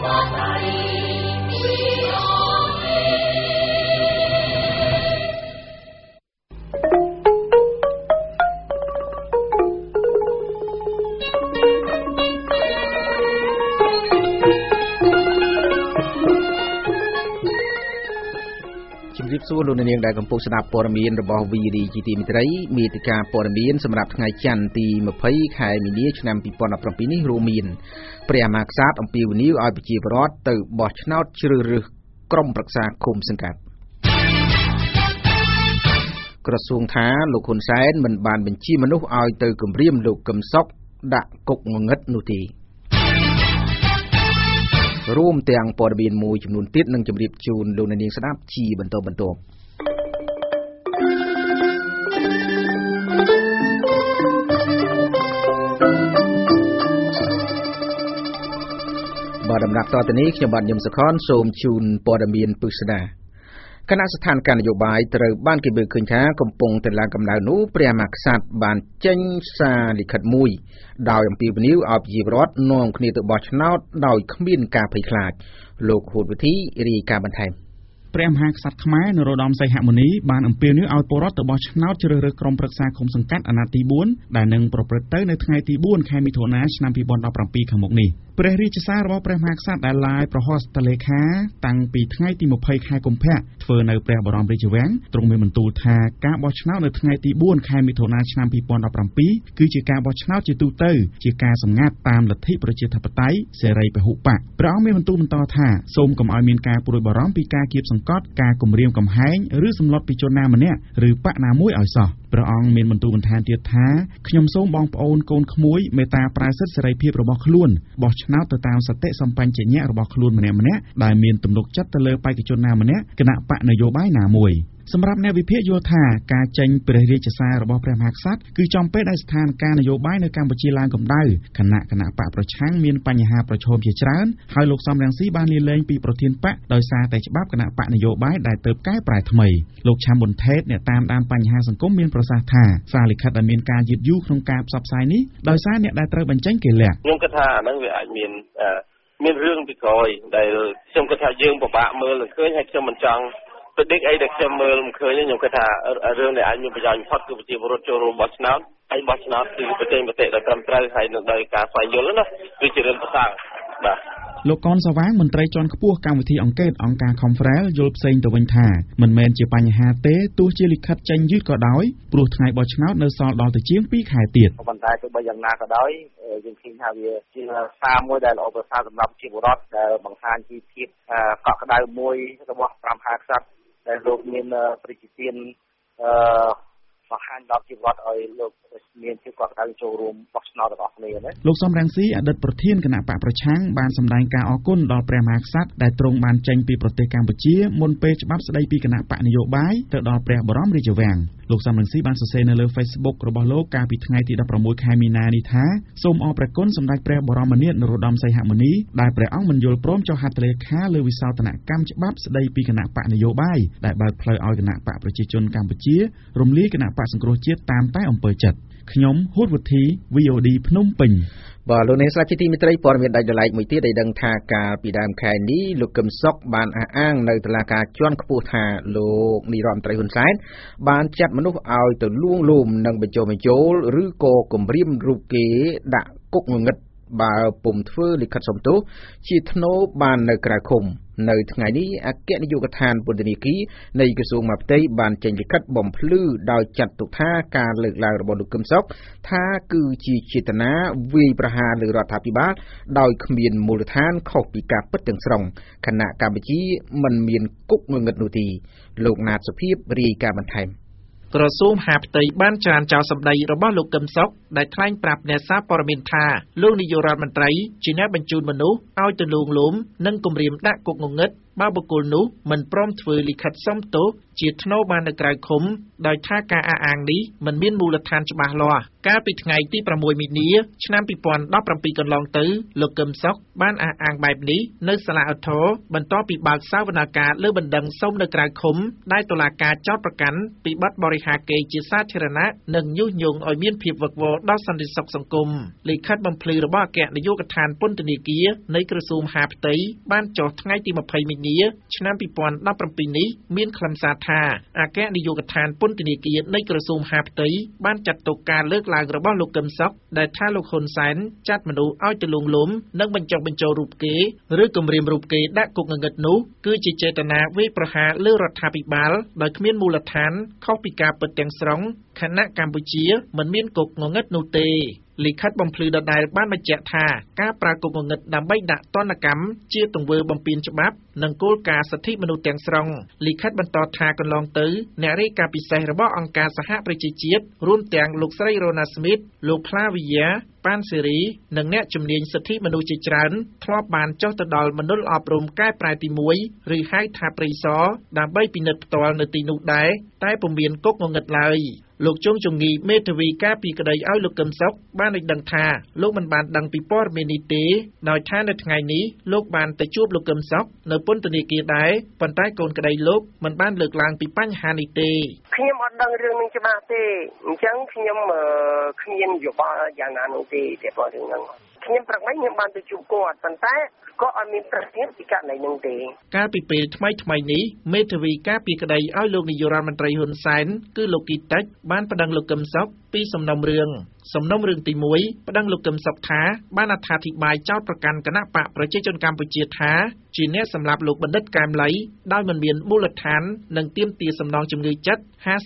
សួរលោកនាងដែលកំពុងស្ដាប់ព័ត៌មានរបស់ VD ជាទីមេត្រីមេតិការព័ត៌មានសម្រាប់ថ្ងៃច័ន្ទទី20ខែមីនាឆ្នាំ2017នេះរួមមានព្រះមហាក្សត្រអំពាវនាវឲ្យប្រជាពលរដ្ឋទៅបោះឆ្នោតជ្រើសរើសក្រុមប្រឹក្សាឃុំសង្កាត់ក្រសួងថាលោកហ៊ុនសែនមិនបានបញ្ជាមនុស្សឲ្យទៅគំរាមលោកកឹមសុខដាក់គុកងងឹតនោះទេរួមទាំងព័ត៌មានមួយចំនួនទៀតនឹងជម្រាបជូនលោកអ្នកនាងស្ដាប់ជាបន្តបន្ទាប់បាទដំណាក់តទៅនេះខ្ញុំបាទញឹមសុខនសូមជូនព័ត៌មានពិស្ដាគណៈស្ថានភាពនយោបាយត្រូវបានគេមើលឃើញថាកំពុងតែឡើងកម្ដៅនោះព្រះមហាក្សត្របានចេញសារលិខិតមួយដោយអំពាវនាវឲ្យប្រជាពលរដ្ឋនាំគ្នាទៅបោះឆ្នោតដោយគ្មានការភ័យខ្លាចលោកហួតវិធីរាយការណ៍បន្ថែមព្រះមហាក្សត្រខ្មែរនរោត្តមសីហមុនីបានអំពាវនាវឲ្យពលរដ្ឋទៅបោះឆ្នោតជ្រើសរើសក្រុមប្រឹក្សាឃុំសង្កាត់អាណត្តិទី4ដែលនឹងប្រព្រឹត្តទៅនៅថ្ងៃទី4ខែមិថុនាឆ្នាំ2017ខាងមុខនេះព្រះរាជសាររបស់ព្រះមហាក្សត្រដែលឡាយប្រហស្ថលេខាតាំងពីថ្ងៃទី20ខែកុម្ភៈធ្វើនៅព្រះបរមរាជវាំងទ្រង់មានបន្ទូលថាការបោះឆ្នោតនៅថ្ងៃទី4ខែមិថុនាឆ្នាំ2017គឺជាការបោះឆ្នោតជាទូទៅជាការសម្ងាត់តាមលទ្ធិប្រជាធិបតេយ្យសេរីពហុបកព្រះអង្គមានបន្ទូលបន្តថាសូមកុំឲ្យមានការព្រួយបារម្ភពីការគៀបសង្កត់ការគំរាមកំហែងឬសម្លុតពីជនណាម្នាក់ឬបកណាមួយឲ្យសោះព្រះអង្គមានបន្ទូលបន្ថែមទៀតថាខ្ញុំសូមបងប្អូនកូនក្មួយមេត្តាប្រើសិទ្ធិសេរីភាពរបស់ខ្លួនបោះឆ្នោតទៅតាមសតិសម្បញ្ញៈរបស់ខ្លួនម្នាក់ៗដែលមានទំនុកចិត្តទៅលើបេក្ខជនណាម្នាក់គណៈបកនយោបាយណាមួយសម្រាប់អ្នកវិភាគយល់ថាការចេញព្រះរាជសាររបស់ព្រះមហាក្សត្រគឺចំពេលដែលស្ថានភាពនយោបាយនៅកម្ពុជាឡើងកម្ដៅគណៈបកប្រឆាំងមានបញ្ហាប្រឈមជាច្រើនហើយលោកសំរងស៊ីបានលាលែងពីប្រធានបកដោយសារតែច្បាប់គណៈបកនយោបាយដែលទើបកែប្រែថ្មីលោកឆាំប៊ុនថេតអ្នកតាមដានបញ្ហាសង្គមមានប្រសាសន៍ថាសារលិខិតដែលមានការយឺតយូរក្នុងការផ្សព្វផ្សាយនេះដោយសារអ្នកដែលត្រូវបញ្ចេញគេលាក់ខ្ញុំគិតថាអាហ្នឹងវាអាចមានរឿងពីក្រោយដែលខ្ញុំគិតថាយើងពិបាកមើលឃើញហើយខ្ញុំមិនចង់ប្រតិកអីដែលខ្ញុំមើលមិនឃើញខ្ញុំគិតថារឿងដែលអាចមានប្រយោជន៍បំផុតគឺប្រជាពលរដ្ឋចូលរួមបោះឆ្នោតហើយបោះឆ្នោតគឺប្រតិមតិដោយត្រឹមត្រូវហើយនឹងដោយការស្វែងយល់ណាវាជារឿងប្រសើរបាទលោកកនសវាងមន្ត្រីជាន់ខ្ពស់កម្មវិធីអង្កេតអង្គការ Confrel យល់ផ្សេងទៅវិញថាមិនមែនជាបញ្ហាទេទោះជាលិខិតចេញយឺតក៏ដោយព្រោះថ្ងៃបោះឆ្នោតនៅសល់ដល់ទៅជាង2ខែទៀតប៉ុន្តែទោះបីយ៉ាងណាក៏ដោយយើងឃើញថាវាជាសារមួយដែលល្អប្រសើរសម្រាប់ប្រជាពលរដ្ឋដែលបង្ហាញពីភាពកក់ក្ដៅមួយរបស់ព្រះមហាក្សត្រដែលលោកមានប្រជាទានបង្ហាញដល់ជីវិតឲ្យលោកមានភាពកក់ក្ដៅចូលរួមបោះឆ្នោតរបស់គ្នាណាលោកសំរងស៊ីអតីតប្រធានគណៈបកប្រឆាំងបានសម្ដែងការអរគុណដល់ព្រះមហាក្សត្រដែលទ្រង់បានចេញពីប្រទេសកម្ពុជាមុនពេលច្បាប់ស្ដីពីគណៈបកនយោបាយទៅដល់ព្រះបរមរាជវាំងលោកសំរងស៊ីបានសរសេរនៅលើ Facebook របស់លោកកាលពីថ្ងៃទី16ខែមីនានេះថាសូមអរព្រះគុណសម្ដេចព្រះបរមនាថនរោត្តមសីហមុនីដែលព្រះអង្គមិនយល់ព្រមចុះហត្ថលេខាលើវិសោធនកម្មច្បាប់ស្ដីពីគណៈបកនយោបាយដែលបើកផ្លូវឲ្យគណៈបកប្រជាជនកម្ពុជារំលាយគណៈបកសង្គ្រោះជាតិតាមតែអំពើចិត្តខ្ញុំហួតវុធី VOD ភ្នំពេញបាទលោកអ្នកស្ដាប់ជាទីមេត្រីព័ត៌មានដាច់ដライមួយទៀតដែលដឹងថាកាលពីដើមខែនេះលោកកឹមសុខបានអះអាងនៅតុលាការជាន់ខ្ពស់ថាលោកនាយរដ្ឋមន្ត្រីហ៊ុនសែនបានចាត់មនុស្សឲ្យទៅលួងលោមនិងបញ្ចុះបញ្ចូលឬក៏គំរាមរូបគេដាក់គុកងងឹតបើពុំធ្វើលិខិតសុំទោសជាធ្នូបាននៅក្រៅឃុំនៅថ្ងៃនេះអគ្គនាយកដ្ឋានពន្ធនាគារនៃក្រសួងមហាផ្ទៃបានចេញលិខិតបំភ្លឺដោយចាត់ទុកថាការលើកឡើងរបស់លោកកឹមសុខថាគឺជាចេតនាវាយប្រហារលើរដ្ឋាភិបាលដោយគ្មានមូលដ្ឋានខុសពីការពិតទាំងស្រុងគណៈកម្ពុជាមិនមានគុកងងឹតនោះទេលោកណាតសុភាពរាយការណ៍បន្ថែមក្រសួងមហាផ្ទៃបានច្រានចោលសម្ដីរបស់លោកកឹមសុខដែលថ្លែងប្រាប់អ្នកសារព័ត៌មានថាលោកនាយករដ្ឋមន្ត្រីជាអ្នកបញ្ជូនមនុស្សឲ្យទៅលួងលោមនិងគំរាមដាក់គុកងងឹតបើបុគ្គលនោះមិនព្រមធ្វើលិខិតសុំទោសជាថ្នូរបាននៅក្រៅឃុំដោយថាការអះអាងនេះមិនមានមូលដ្ឋានច្បាស់លាស់កាលពីថ្ងៃទី6មីនាឆ្នាំ2017កន្លងទៅលោកកឹមសុខបានអះអាងបែបនេះនៅសាលាឧទ្ធរបន្ទាប់ពីបើកសវនកម្មលើបណ្ដឹងសុំនៅក្រៅឃុំដែលតុលាការចោទប្រកាន់ពីបទបរិហាកេរ្តិ៍ជាសាធារណៈនិងញុះញង់ឲ្យមានភាពវឹកវរដល់សន្តិសុខសង្គមលិខិតបំភ្លឺរបស់អគ្គនាយកដ្ឋានពន្ធនាគារនៃក្រសួងមហាផ្ទៃបានចុះថ្ងៃទី20មីនាឆ្នាំ2017នេះមានខ្លឹមសារថាអគ្គនាយកដ្ឋានពន្ធនាគារនៃក្រសួងមហាផ្ទៃបានចាត់ទុកការលើកឡើងរបស់លោកកឹមសុខដែលថាលោកហ៊ុនសែនចាត់មនុស្សឲ្យទៅលួងលោមនិងបញ្ចុះបញ្ចូលរូបគេឬគំរាមរូបគេដាក់គុកងងឹតនោះគឺជាចេតនាវាយប្រហារលើរដ្ឋាភិបាលដោយគ្មានមូលដ្ឋានខុសពីការពិតទាំងស្រុងខណៈកម្ពុជាមិនមានគុកងងឹតនោះទេលិខិតបំភ្លឺដដែលបានបញ្ជាក់ថាការប្រើគុកងងឹតដើម្បីដាក់ទណ្ឌកម្មជាទង្វើបំពានច្បាប់និងគោលការណ៍សិទ្ធិមនុស្សទាំងស្រុងលិខិតបន្តថាកន្លងទៅអ្នករាយការណ៍ពិសេសរបស់អង្គការសហប្រជាជាតិរួមទាំងលោកស្រីរ៉ូណាស្មីតលោកផ្លាវីយ៉ាប៉ានសេរីនិងអ្នកជំនាញសិទ្ធិមនុស្សជាច្រើនធ្លាប់បានចុះទៅដល់មណ្ឌលអប់រំកែប្រែទី1ឬហៅថាព្រៃសរដើម្បីពិនិត្យផ្ទាល់នៅទីនោះដែរតែពុំមានគុកងងឹតឡើយលោកជុងជងីមេធាវីការពីក្តីឲ្យលោកកឹមសុខបានឲ្យដឹងថាលោកមិនបានដឹងពីព័ត៌មាននេះទេដោយថានៅថ្ងៃនេះលោកបានទៅជួបលោកកឹមសុខនៅពន្ធនាគារដែរប៉ុន្តែកូនក្តីលោកមិនបានលើកឡើងពីបញ្ហានេះទេខ្ញុំអត់ដឹងរឿងនេះច្បាស់ទេអញ្ចឹងខ្ញុំគ្មានយោបល់យ៉ាងណានោះទេតែប៉ុណ្្នឹងខ្ញុំប្រឹកមិនខ្ញុំបានទៅជួបគាត់ប៉ុន្តែក៏អត់មានប្រធានពីករណីនឹងទេកាលពីពេលថ្មីនេះមេធាវីការពីក្តីឲ្យលោកនាយករដ្ឋមន្ត្រីហ៊ុនសែនគឺលោកគីតិចបានប្តឹងលោកកឹមសុខពីសំណុំរឿងទី1ប្តឹងលោកកឹមសុខថាបានអត្ថាធិប្បាយចោទប្រកាន់គណៈបកប្រជាជនកម្ពុជាថាជាអ្នកសម្លាប់លោកបណ្ឌិតកែមលីដោយមិនមានមូលដ្ឋាននិងទាមទារសំណងជំងឺចិត្ត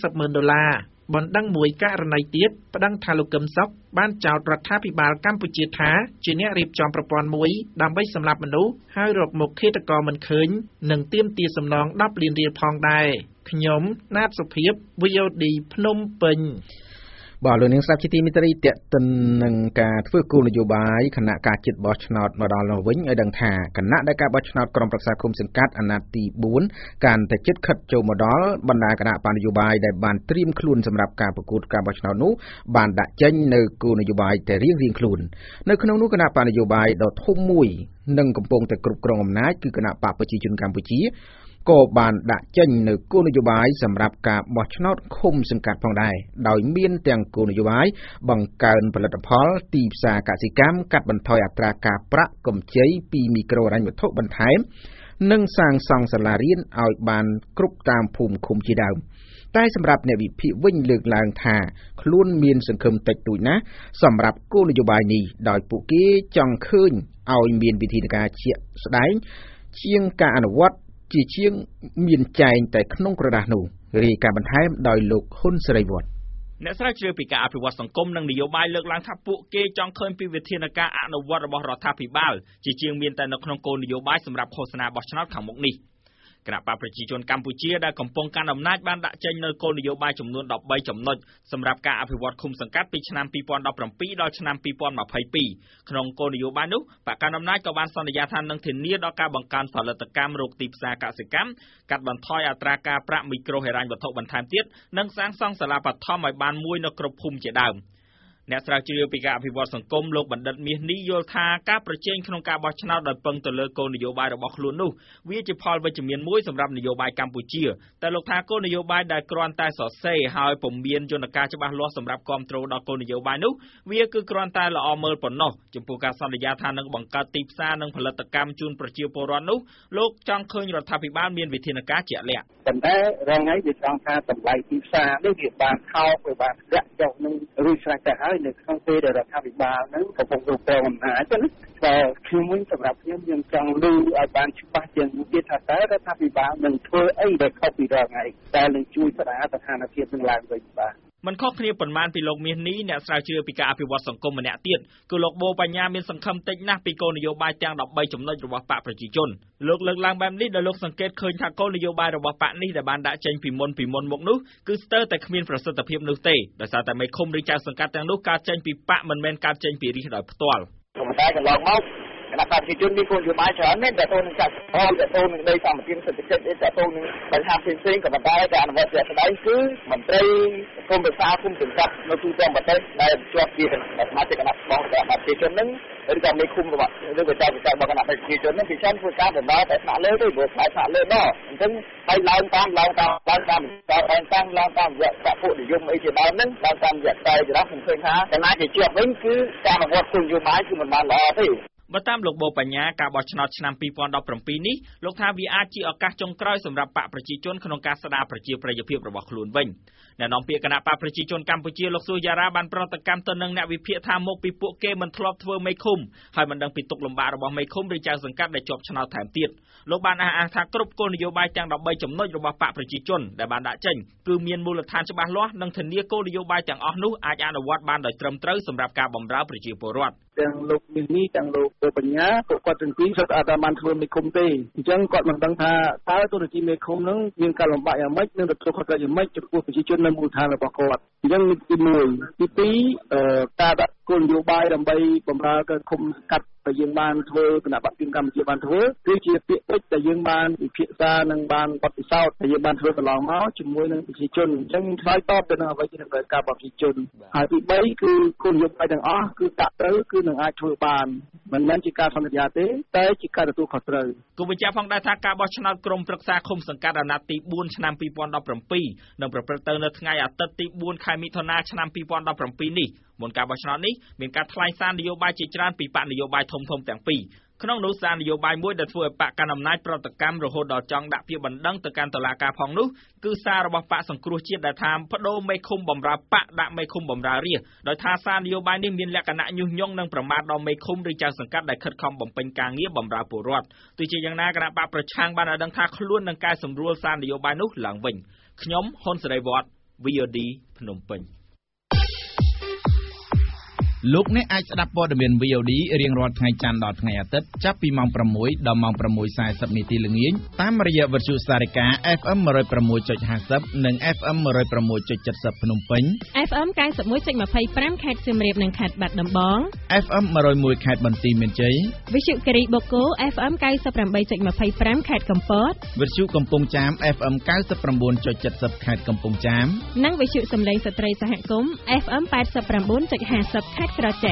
$50,000បណ្ដឹងមួយករណីទៀតប្តឹងថាលោកកឹមសុខបានចោទរដ្ឋាភិបាលកម្ពុជាថាជាអ្នករៀបចំប្រព័ន្ធមួយដើម្បីសម្លាប់មនុស្សហើយរកមុខឃាតករមិនឃើញនិងទាមទារសំណង$10 លានផងដែរខ្ញុំណាតសុភាព VOD ភ្នំពេញបាទលោកនាងស្ដាប់ជាទីមេត្រីតេតិននឹងការធ្វើគោលនយោបាយគណៈការចិត្តបោះឆ្នោតមកដល់នោះវិញឲ្យដឹងថាគណៈដែលការបោះឆ្នោតក្រុមប្រឹក្សាគុំសង្កាត់អាណត្តិទី4កាន់តែជិតខិតចូលមកដល់បណ្ដាគណៈបញ្ញយោបាយដែលបានត្រៀមខ្លួនសម្រាប់ការប្រកួតការបោះឆ្នោតនោះបានដាក់ចេញនៅគោលនយោបាយតែរៀងៗខ្លួននៅក្នុងនោះគណៈបញ្ញយោបាយដ៏ធំមួយនិងកំពុងតែគ្រប់គ្រងអំណាចគឺគណៈបកប្រជាជនកម្ពុជាក៏បានដាក់ចេញនៅគោលនយោបាយសម្រាប់ការបោះឆ្នោតឃុំសង្កាត់ផងដែរដោយមានទាំងគោលនយោបាយបង្កើនផលិតផលទីផ្សារកសិកម្មកាត់បន្ថយអត្រាការប្រាក់កម្ចីពីមីក្រូហិរញ្ញវត្ថុបន្ថែមនិងសាងសង់សាលារៀនឲ្យបានគ្រប់តាមភូមិឃុំជាដើមតែសម្រាប់អ្នកវិភាគវិញលើកឡើងថាខ្លួនមានសង្ឃឹមតិចតួចណាស់សម្រាប់គោលនយោបាយនេះដោយពួកគេចង់ឃើញឲ្យមានវិធានការជាក់ស្ដែងជាងការអនុវត្តជាជាងមានចែងតែក្នុងក្រដាសនោះរាយការណ៍បន្ថែមដោយលោកហ៊ុនសេរីវត្តអ្នកស្រាវជ្រាវពីការអភិវឌ្ឍសង្គមនិងនយោបាយលើកឡើងថាពួកគេចង់ឃើញពីវិធានការអនុវត្តរបស់រដ្ឋាភិបាលជាជាងមានតែនៅក្នុងគោលនយោបាយសម្រាប់ឃោសនាបោះឆ្នោតខាងមុខនេះគណៈបកប្រជាជនកម្ពុជាដែលកំពុងកាន់អំណាចបានដាក់ចេញនូវគោលនយោបាយចំនួន13ចំណុចសម្រាប់ការអភិវឌ្ឍឃុំសង្កាត់ពីឆ្នាំ2017ដល់ឆ្នាំ2022ក្នុងគោលនយោបាយនោះបកកណ្ដាលអំណាចក៏បានសន្យាថានឹងធានាដល់ការបង្កើនផលិតកម្មរកទីផ្សារកសិកម្មកាត់បន្ថយអត្រាការប្រាក់មីក្រូហិរញ្ញវត្ថុបន្ថែមទៀតនិងសាងសង់សាលាបឋមឲ្យបានមួយនៅគ្រប់ភូមិជាដើមអ្នកស្រាវជ្រាវពីការអភិវឌ្ឍសង្គមលោកបណ្ឌិតមាសនេះយល់ថាការប្រជែងក្នុងការបោះឆ្នោតដោយពឹងទៅលើគោលនយោបាយរបស់ខ្លួននោះវាជាផលវិជ្ជមានមួយសម្រាប់នយោបាយកម្ពុជាតែលោកថាគោលនយោបាយដែលគ្រាន់តែសរសេរហើយពុំមានយន្តការច្បាស់លាស់សម្រាប់គ្រប់គ្រងដល់គោលនយោបាយនោះវាគឺគ្រាន់តែល្អមើលប៉ុណ្ណោះចំពោះការសន្យាថានឹងបង្កើតទីផ្សារនិងផលិតកម្មជូនប្រជាពលរដ្ឋនោះលោកចង់ឃើញរដ្ឋាភិបាលមានវិធានការជាក់លាក់ប៉ុន្តែរងហើយវាចង់ថាតម្លៃទីផ្សារនេះវាបានថោកវាបានរាក់ចុះនឹងរួចស្រេចទៅហើយនៅក្នុងពេលដែលរដ្ឋាភិបាលនឹងកំពុងគ្រប់គ្រងអំណាចណាតែខ្ញុំវិញសម្រាប់ខ្ញុំយើងចង់លើឲ្យបានច្បាស់ជាងទៀតថាតើរដ្ឋាភិបាលនឹងធ្វើអីដែលខុសពីរងហើយតែនឹងជួយស្ដារស្ថានភាពនឹងឡើងវិញបាទមិនខុសគ្នាប៉ុន្មានពីលោកមាសនេះអ្នកស្រាវជ្រាវពីការអភិវឌ្ឍសង្គមម្នាក់ទៀតគឺលោកបូបញ្ញាមានសង្ឃឹមតិចណាស់ពីគោលនយោបាយទាំង13ចំណុចរបស់បកប្រជាជនលោកលើកឡើងបែបនេះដោយលោកសង្កេតឃើញថាគោលនយោបាយរបស់បកនេះដែលបានដាក់ចេញពីមុនមកនោះគឺស្ទើរតែគ្មានប្រសិទ្ធភាពនោះទេដោយសារតែមេឃុំឬចៅសង្កាត់ទាំងនោះកើតចេញពីបកមិនមែនកើតចេញពីរាជដោយផ្ទាល់តែកន្លងមកគណៈប្រជាជនមានគោលនយោបាយច្រើនមែនតែទៅនឹងកាត់អមតែទៅនឹងដីសម្បត្តិសេដ្ឋកិច្ចតែទៅនឹងបញ្ហាផ្សេងៗក៏ប៉ុន្តែការអនុវត្តជាក់ស្ដែងគឺមន្ត្រីគុំប្រសាគុំសង្កាត់នៅទូទាំងប្រទេសដែលជាប់ជាសមាជិកគណៈបកប្រជាជននឹងឬក៏មេឃុំរបស់ឬក៏ចៅប្រកាសរបស់គណៈប្រជាជននឹងពីច្រើនធ្វើការបំរើតែថ្នាក់លើទេព្រោះថ្នាក់លើនោះអញ្ចឹងហើយឡើងតាមរយៈពួកនិយមអីជាដើមហ្នឹងឡើងតាមរយៈតែចរះខ្ញុំឃើញថាចំណាយជាជាប់វិញគឺការអនុវត្តគោលនយោបាយគឺមិនបានល្អទេបើតាមលោកបូបញ្ញាការបោះឆ្នោតឆ្នាំ2017នេះលោកថាវាអាចជាឱកាសចុងក្រោយសម្រាប់បកប្រជាជនក្នុងការស្ដារប្រជាប្រិយភាពរបស់ខ្លួនវិញអ្នកនាំពាក្យគណៈបកប្រជាជនកម្ពុជាលោកស៊ូយ៉ារ៉ាបានប្រតិកម្មទៅនឹងអ្នកវិភាគថាមកពីពួកគេមិនធ្លាប់ធ្វើមេឃុំហើយមិនដឹងពីទុក្ខលំបាករបស់មេឃុំឬចៅសង្កាត់ដែលជាប់ឆ្នោតថែមទៀតលោកបានអះអាងថាគ្រប់គោលនយោបាយទាំង13ចំណុចរបស់បកប្រជាជនដែលបានដាក់ចេញគឺមានមូលដ្ឋានច្បាស់លាស់និងធានាគោលនយោបាយទាំងអស់នោះអាចអនុវត្តបានដោយត្រឹមត្រូវសម្រាប់ការបម្រើប្រជាពលរដ្ឋទាំងលោកនេះទាំងលោកបញ្ញាគាត់ទាំងពីរសុទ្ធតែបានធ្វើមេឃុំទេអញ្ចឹងគាត់មិនដឹងថាតើទូរទស្សន៍មេឃុំនឹងមានការលំបាកយ៉ាងម៉េចនិងទទួលខុសត្រូវយ៉ាងម៉េចចំពោះប្រជាជននៅមូលដ្ឋានរបស់គាត់អញ្ចឹងទី1ទី2ការដាក់គោលនយោបាយដើម្បីបម្រើការឃុំកាត់ដែលយើងបានធ្វើគណៈបព្វជិកម្ពុជាបានធ្វើគឺជាពាក្យពេចន៍ដែលយើងបានវិភាសានិងបានបទពិសោធន៍ដែលយើងបានធ្វើកន្លងមកជាមួយនឹងប្រជាជនអញ្ចឹងឆ្លើយតបទៅនឹងអ្វីដែលត្រូវការប្រជាជនហើយទី3គឺគោលនយោបាយទាំងអស់គឺដាក់ទៅគឺនឹងអាចធ្វើបានមិនមែនជាការសន្យាទេតែជាការទទួលខុសត្រូវគូបញ្ជាក់ផងដែរថាការបោះឆ្នោតក្រុមប្រឹក្សាឃុំសង្កាត់អាណត្តិទី4ឆ្នាំ2017នឹងប្រព្រឹត្តទៅនៅថ្ងៃអាទិត្យទី4ខែមិថុនាឆ្នាំ2017នេះមុនការបោះឆ្នោតនេះមានការថ្លែងសារនយោបាយជាច្រើនពីបកនយោបាយធំៗទាំងពីរក្នុងនោះសារនយោបាយមួយដែលធ្វើឲ្យបកកណ្ដាលអំណាចប្រតិកម្មរហូតដល់ចង់ដាក់ពាក្យបណ្ដឹងទៅកាន់តុលាការផងនោះគឺសាររបស់បកសង្គ្រោះជាតិដែលថាបដូរមេឃុំបំរើបកដាក់មេឃុំបំរើរាស្ត្រដោយថាសារនយោបាយនេះមានលក្ខណៈញុះញង់និងប្រមាថដល់មេឃុំឬចៅសង្កាត់ដែលខិតខំបំពេញការងារបម្រើពលរដ្ឋទោះជាយ៉ាងណាគណៈបកប្រឆាំងបានឲ្យដឹងថាខ្លួននឹងកែសម្រួលសារនយោបាយនោះឡើងវិញខ្ញុំហ៊ុនសេរីវត្ត VOD ភ្នំពេញលោកអ្នកអាចស្ដាប់ព័ត៌មាន VOD រៀងរាល់ថ្ងៃច័ន្ទដល់ថ្ងៃអាទិត្យចាប់ពីម៉ោង 6 ដល់ម៉ោង 6:40 នាទីល្ងាចតាមរយៈវិទ្យុសារិកា FM 106.50 និង FM 106.70 ភ្នំពេញ FM 91.25 ខេត្តសៀមរាបនិងខេត្តបាត់ដំបង FM 101 ខេត្តបន្ទាយមានជ័យវិទ្យុគិរីបូកូ FM 98.25 ខេត្តកំពតវិទ្យុកំពង់ចាម FM 99.70 ខេត្តកំពង់ចាមនិងវិទ្យុសំឡេងស្ត្រីសហគមន៍ FM 89.50 ខេត្តក្រចេះ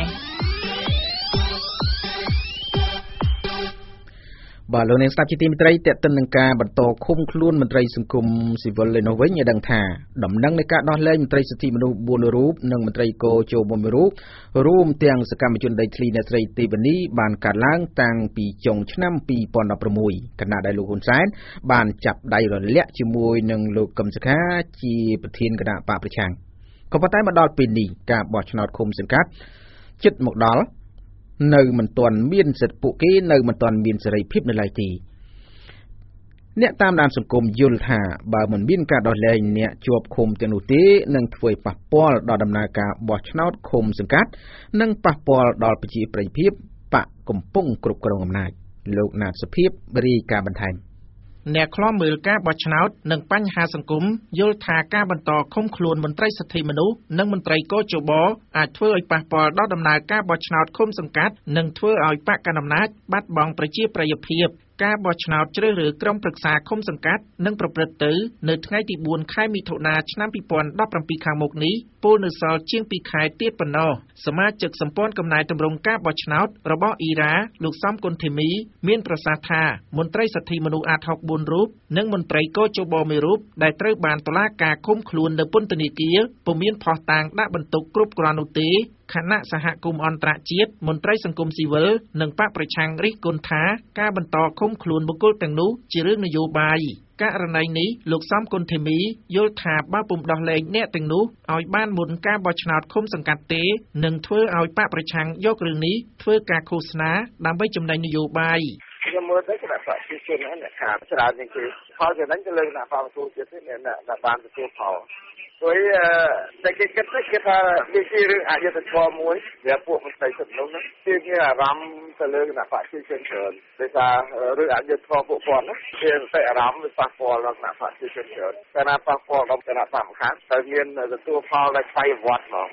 បាទលោកអ្នកស្ដាប់ជាទីមេត្រីតេតិននឹងការបន្តឃុំខ្លួនមន្ត្រីសង្គមស៊ីវិលនៅវិញឲ្យដឹងថាដំណឹងនៃការដោះលែងមន្ត្រីសិទ្ធិមនុស្ស4រូបនិងមន្ត្រីគោជ1រូបរួមទាំងសកម្មជនដីធ្លីអ្នកស្រីទេវនីបានកើតឡើងតាំងពីចុងឆ្នាំ2016ខណៈដែលលោកហ៊ុនសែនបានចាប់ដៃរលាក់ជាមួយនឹងលោកកឹមសុខាជាប្រធានគណៈបកប្រឆាំងក៏ប៉ុន្តែមកដល់ពេលនេះការបោះឆ្នោតឃុំសង្កាត់ជិតមកដល់នៅមិនទាន់មានសិទ្ធិពួកគេនៅមិនទាន់មានសេរីភាពនៅឡើយទេអ្នកតាមដានសង្គមយល់ថាបើមិនមានការដោះលែងអ្នកជាប់ឃុំទាំងនោះទេនឹងធ្វើឲ្យប៉ះពាល់ដល់ដំណើរការបោះឆ្នោតឃុំសង្កាត់និងប៉ះពាល់ដល់ប្រជាប្រិយភាពបកកំពុងគ្រប់គ្រងអំណាចលោកណាតសុភាពរាយការណ៍បន្ថែមអ្នកខ្លំមើលការបោះឆ្នោតនិងបញ្ហាសង្គមយល់ថាការបន្តឃុំខ្លួនមន្ត្រីសិទ្ធិមនុស្សនិងមន្ត្រីកោជបអាចធ្វើឲ្យប៉ះពាល់ដល់ដំណើរការបោះឆ្នោតឃុំសង្កាត់និងធ្វើឲ្យបកកណ្ដាលអំណាចបាត់បង់ប្រជាប្រិយភាពការបោះឆ្នោតជ្រើសរើសក្រុមប្រឹក្សាឃុំសង្កាត់នឹងប្រព្រឹត្តទៅនៅថ្ងៃទី4ខែមិថុនាឆ្នាំ2017ខាងមុខនេះពលនៅសល់ជាង2ខែទៀតប៉ុណ្ណោះសមាជិកសម្ព័ន្ធកំណែតម្រង់ការបោះឆ្នោតរបស់អ៊ីរ៉ាលោកសំគុណធីមីមានប្រសាសន៍ថាមន្ត្រីសិទ្ធិមនុស្សអាត64រូបនិងមន្ត្រីកោជប1រូបដែលត្រូវបានតុលាការឃុំខ្លួននៅពន្ធនាគារពុំមានភស្តុតាងដាក់បន្ទុកគ្រប់គ្រាន់នោះទេគណៈសហគមន៍អន្តរជាតិមន្ត្រីសង្គមស៊ីវិលនិងបកប្រឆាំងរិះគន់ថាការបន្តឃុំខ្លួនបុគ្គលទាំងនោះជារឿងនយោបាយករណីនេះលោកសំគុណធីមីយល់ថាបើពុំដោះលែងអ្នកទាំងនោះឲ្យបានមុនការបោះឆ្នោតឃុំសង្កាត់ទេនឹងធ្វើឲ្យបកប្រឆាំងយករឿងនេះធ្វើការឃោសនាដើម្បីចំណេញនយោបាយខ្ញុំមើលទៅគណៈបកប្រជាជនអ្នកខាងច្រើនជាងគេផលចំណេញទៅលើគណៈបកទទួលទៀតទេអ្នកបានទទួលផលព្រោះតែគេគិតថាវាជារឿងអយុត្តិធម៌មួយដែលពួកមន្ត្រីសិទ្ធិមនុស្សហ្នឹងគេមានអារម្មណ៍ទៅលើគណៈបកប្រជាជនច្រើនដោយសាររឿងអយុត្តិធម៌ពួកគាត់ហ្នឹងគេតែអារម្មណ៍វាប៉ះពាល់ដល់គណៈបកប្រជាជនច្រើនតែណាប៉ះពាល់ដល់គណៈបកម្ខាងតែមានទទួលផលដែលខ្សែវត្តហ្មងបាទ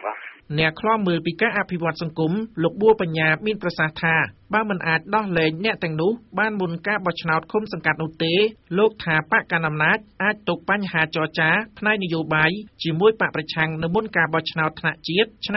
អ្នកខ្លោមមើលពីការអភិវឌ្ឍសង្គមលោកបួរបញ្ញាមានប្រសាសន៍ថាបើមិនអាចដោះលែងអ្នកទាំងនោះបានមុនការបោះឆ្នោតឃុំសង្កាត់នោះទេលោកថាបកកណ្ដាលអំណាចអាចទុកបញ្ហាចរចាផ្នែកនយោបាយជាមួយបកប្រឆាំងនៅមុនការបោះឆ្នោតថ្នាក់ជាតិឆ្នាំ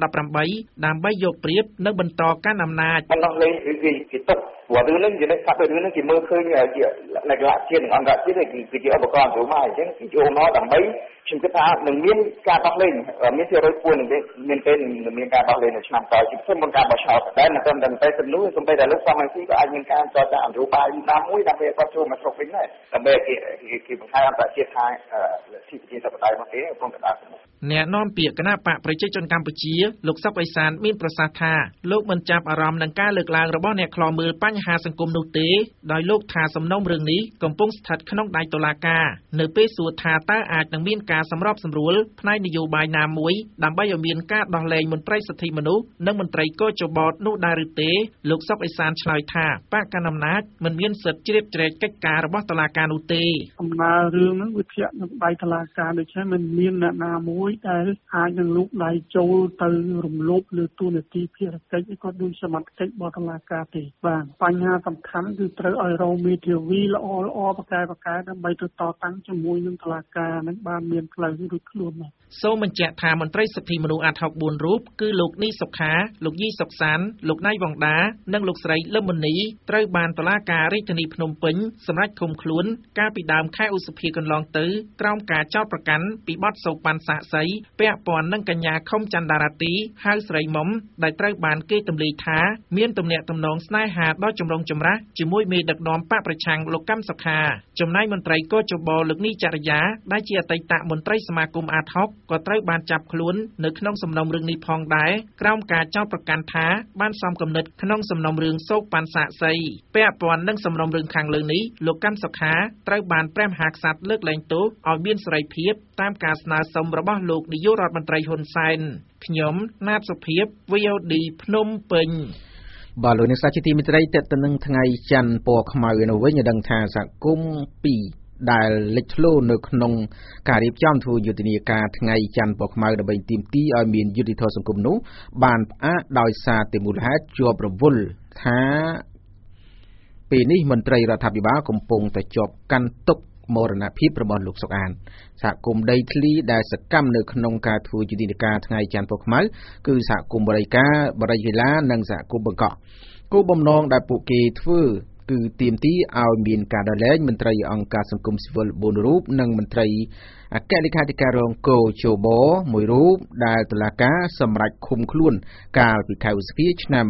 2018 ដើម្បីយកប្រៀបនិងបន្តកាន់អំណាចបណ្ដោះលែងគេទុកព្រោះរឿងនេះយើងថាពេលរឿងនេះគេមើលឃើញជាលក្ខណៈជាតិនិងអន្តរជាតិគឺជាឧបករណ៍ចូលមកអញ្ចឹងគេចូលមកដើម្បីខ្ញុំគិតថានឹងមានការដោះលែងមានជា100%នឹងមានពេលនឹងមានការដោះលែងនៅឆ្នាំក្រោយជាពិសេសមុនការបោះឆ្នោតតែមិនត្រឹមតែទៅនោះសូម្បីតែលោកសំរងស៊ីក៏អាចមានការចរចាអន្តរបាយណាមួយដើម្បីគាត់ចូលមកស្រុកវិញដែរដើម្បីគេបង្ហាញអន្តរជាតិថាលទ្ធិប្រជាធិបតេយ្យមកទេក្នុងកណ្ដាលអ្នកនាំពាក្យគណៈបកប្រជាជនកម្ពុជាលោកសុកអេសានមានប្រសាសន៍ថាលោកមិនចាប់អារម្មណ៍នឹងការលើកឡើងរបស់អ្នកខ្លោមើលបញ្ហាសង្គមនោះទេដោយលោកថាសំណុំរឿងនេះកំពុងស្ថិតក្នុងដៃតុលាការនៅពេលសួរថាតើអាចនឹងមានការសម្របសម្រួលផ្នែកនយោបាយណាមួយដើម្បីឲ្យមានការដោះលែងមន្ត្រីសិទ្ធិមនុស្សនិងមន្ត្រីកោជបនោះដែរឬទេលោកសុកអេសានឆ្លើយថាបកកណ្ដាលអំណាចមិនមានសិទ្ធិជ្រៀតជ្រែកកិច្ចការរបស់តុលាការនោះទេអំណើរឿងហ្នឹងវាធ្លាក់នៅដៃតុលាការដូច្នេះមិនមានអ្នកណាមួយដែលអាចនឹងលូកដៃចូលទៅរំលោភលើទូនាទីភារកិច្ចក៏ដូចសមត្ថកិច្ចរបស់តុលាការទេបាទបញ្ហាសំខាន់គឺត្រូវឲ្យរងមេធាវីល្អបកកែដើម្បីទៅតតាំងជាមួយនឹងតុលាការនឹងបានមានផ្លូវរួចខ្លួនមកសូមបញ្ជាក់ថាមន្ត្រីសិទ្ធិមនុស្សអាត់ហុក4រូបគឺលោកនីសុខាលោកយីសុកសានលោកណៃវងដានិងលោកស្រីលឹមមនីត្រូវបានតុលាការរាជធានីភ្នំពេញសម្រេចឃុំខ្លួនកាលពីដើមខែឧសភាកន្លងទៅក្រោមការចោទប្រកាន់ពីបទសូកប៉ាន់សាក់សីពាក់ព័ន្ធនឹងកញ្ញាខុមចន្ទរាទីហៅស្រីមុំដែលត្រូវបានគេទម្លាយថាមានទំនាក់ទំនងស្នេហាដ៏ចម្រុងចម្រាស់ជាមួយមេដឹកនាំបកប្រឆាំងលោកកម្មសុខាចំណែកមន្ត្រីកោជបលោកនីចរិយាដែលជាអតីតមន្ត្រីសមាគមអាតហុកក៏ត្រូវបានចាប់ខ្លួននៅក្នុងសំណុំរឿងនេះផងដែរក្រោមការចោទប្រកាន់ថាបានសំគំនិតក្នុងសំណុំរឿងសូកប៉ាន់សាក់សីពាក់ព័ន្ធនឹងសំណុំរឿងខាងលើនេះលោកកម្មសុខាត្រូវបានព្រះមហាក្សត្រលើកលែងទោសឲ្យមានសេរីភាពតាមការស្នើសុំរបស់លោកនាយករដ្ឋមន្ត្រីហ៊ុនសែនខ្ញុំណាតសុភាព VOD ភ្នំពេញបាទលោកអ្នកសាជាទីមេត្រីតេតទៅនឹងថ្ងៃច័ន្ទពណ៌ខ្មៅនៅវិញឲ្យដឹងថាសហគមន៍2ដែលលេចធ្លោនៅក្នុងការរៀបចំធ្វើយុទ្ធនាការថ្ងៃច័ន្ទពណ៌ខ្មៅដើម្បីទាមទារឲ្យមានយុត្តិធម៌សង្គមនោះបានផ្អាកដោយសារតែមូលហេតុជាប់រវល់ថាពេលនេះមន្ត្រីរដ្ឋាភិបាលកំពុងតែជាប់កាន់ទុកមរណភាពរបស់លោកសុកអានសហគមន៍ដីធ្លីដែលសកម្មនៅក្នុងការធ្វើយុទ្ធនាការថ្ងៃច័ន្ទពណ៌ខ្មៅគឺសហគមន៍បរិយាបរិយានិងសហគមន៍បង្កក់គោលបំណងដែលពួកគេធ្វើគឺទាមទារឲ្យមានការដោះលែងមន្ត្រីអង្គការសង្គមស៊ីវិល4រូបនិងមន្ត្រីអគ្គលេខាធិការរងកោជប1រូបដែលតុលាការសម្រេចឃុំខ្លួនកាលពីខែឧសភាឆ្នាំ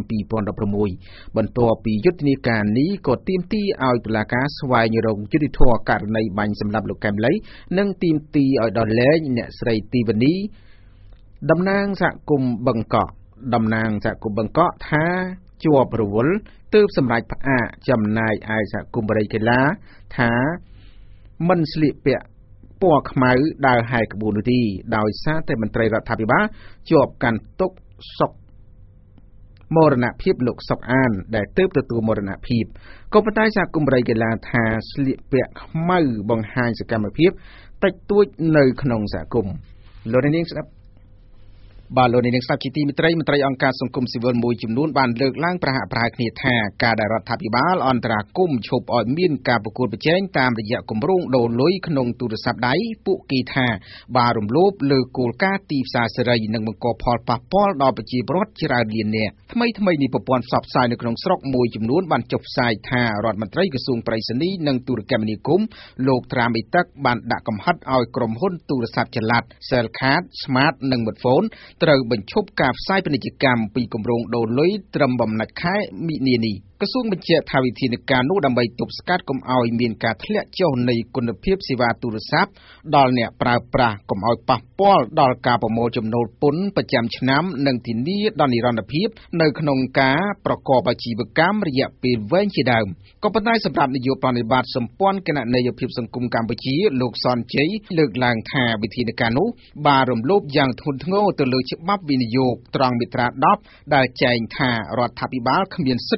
2016បន្ទាប់ពីយុទ្ធនាការនេះក៏ទាមទារឲ្យតុលាការស្វែងរកយុត្តិធម៌ករណីបាញ់សម្លាប់លោកកែមលីនិងទាមទារឲ្យដោះលែងអ្នកស្រីទីវនីតំណាងសហគមន៍បង្កក់ថាជាប់រវល់ទើបសម្រេចផ្អាកចំណែកឯសហគមន៍បរិយាកាថាមិនស្លៀកពាក់ពណ៌ខ្មៅដើរហែកក្បួននោះទេដោយសារតែមន្ត្រីរដ្ឋាភិបាលជាប់កាន់ទុកសុកមរណភាពលោកសុកអានដែលទើបទទួលមរណភាពក៏ប៉ុន្តែសហគមន៍បរិយាកាថាស្លៀកពាក់ខ្មៅបង្ហាញសកម្មភាពតិចតួចនៅក្នុងសហគមន៍លោកនាងស្ដាប់លោកនាងស្ដាប់ជាទីមេត្រីមន្ត្រីអង្គការសង្គមស៊ីវិលមួយចំនួនបានលើកឡើងប្រហាក់ប្រហែលគ្នាថាការដែលរដ្ឋាភិបាលអន្តរាគមន៍ឈប់ឲ្យមានការប្រកួតប្រជែងតាមរយៈគម្រោងដូរលុយក្នុងទូរស័ព្ទដៃពួកគេថាបានរំលោភលើគោលការណ៍ទីផ្សារសេរីនិងបង្កផលប៉ះពាល់ដល់ប្រជាពលរដ្ឋច្រើនលាននាក់ថ្មីនេះប្រព័ន្ធផ្សព្វផ្សាយនៅក្នុងស្រុកមួយចំនួនបានចុះផ្សាយថារដ្ឋមន្ត្រីក្រសួងប្រៃសណីនិងទូរគមនាគមន៍លោកត្រាមីទឹកបានដាក់កំហិតឲ្យក្រុមហ៊ុនទូរស័ព្ទចល័ត Cellcard Smart និង Smartphone ត្រូវបញ្ឈប់ការផ្សាយពាណិជ្ជកម្មពីគម្រោងដូរលុយត្រឹមបំណាច់ខែមិនិនានេះក្រសួងបញ្ជាក់ថាវិធានការនោះដើម្បីទប់ស្កាត់កុំឲ្យមានការធ្លាក់ចុះនៃគុណភាពសេវាទូរស័ព្ទដល់អ្នកប្រើប្រាស់កុំឲ្យប៉ះពាល់ដល់ការប្រមូលចំណូលពន្ធប្រចាំឆ្នាំនិងធានាដល់និរន្តរភាពនៅក្នុងការប្រកបអាជីវកម្មរយៈពេលវែងជាដើមក៏ប៉ុន្តែសម្រាប់នាយកប្រតិបត្តិសម្ព័ន្ធគណនេយ្យភាពសង្គមកម្ពុជាលោកសនជ័យលើកឡើងថាវិធានការនោះបានរំលោភយ៉ាងធ្ងន់ធ្ងរទៅលើច្បាប់វិនិយោគត្រង់មាត្រា10ដែលចែងថារដ្ឋាភិបាលគ្មានសិទ្ធិគ្រប់គ្រ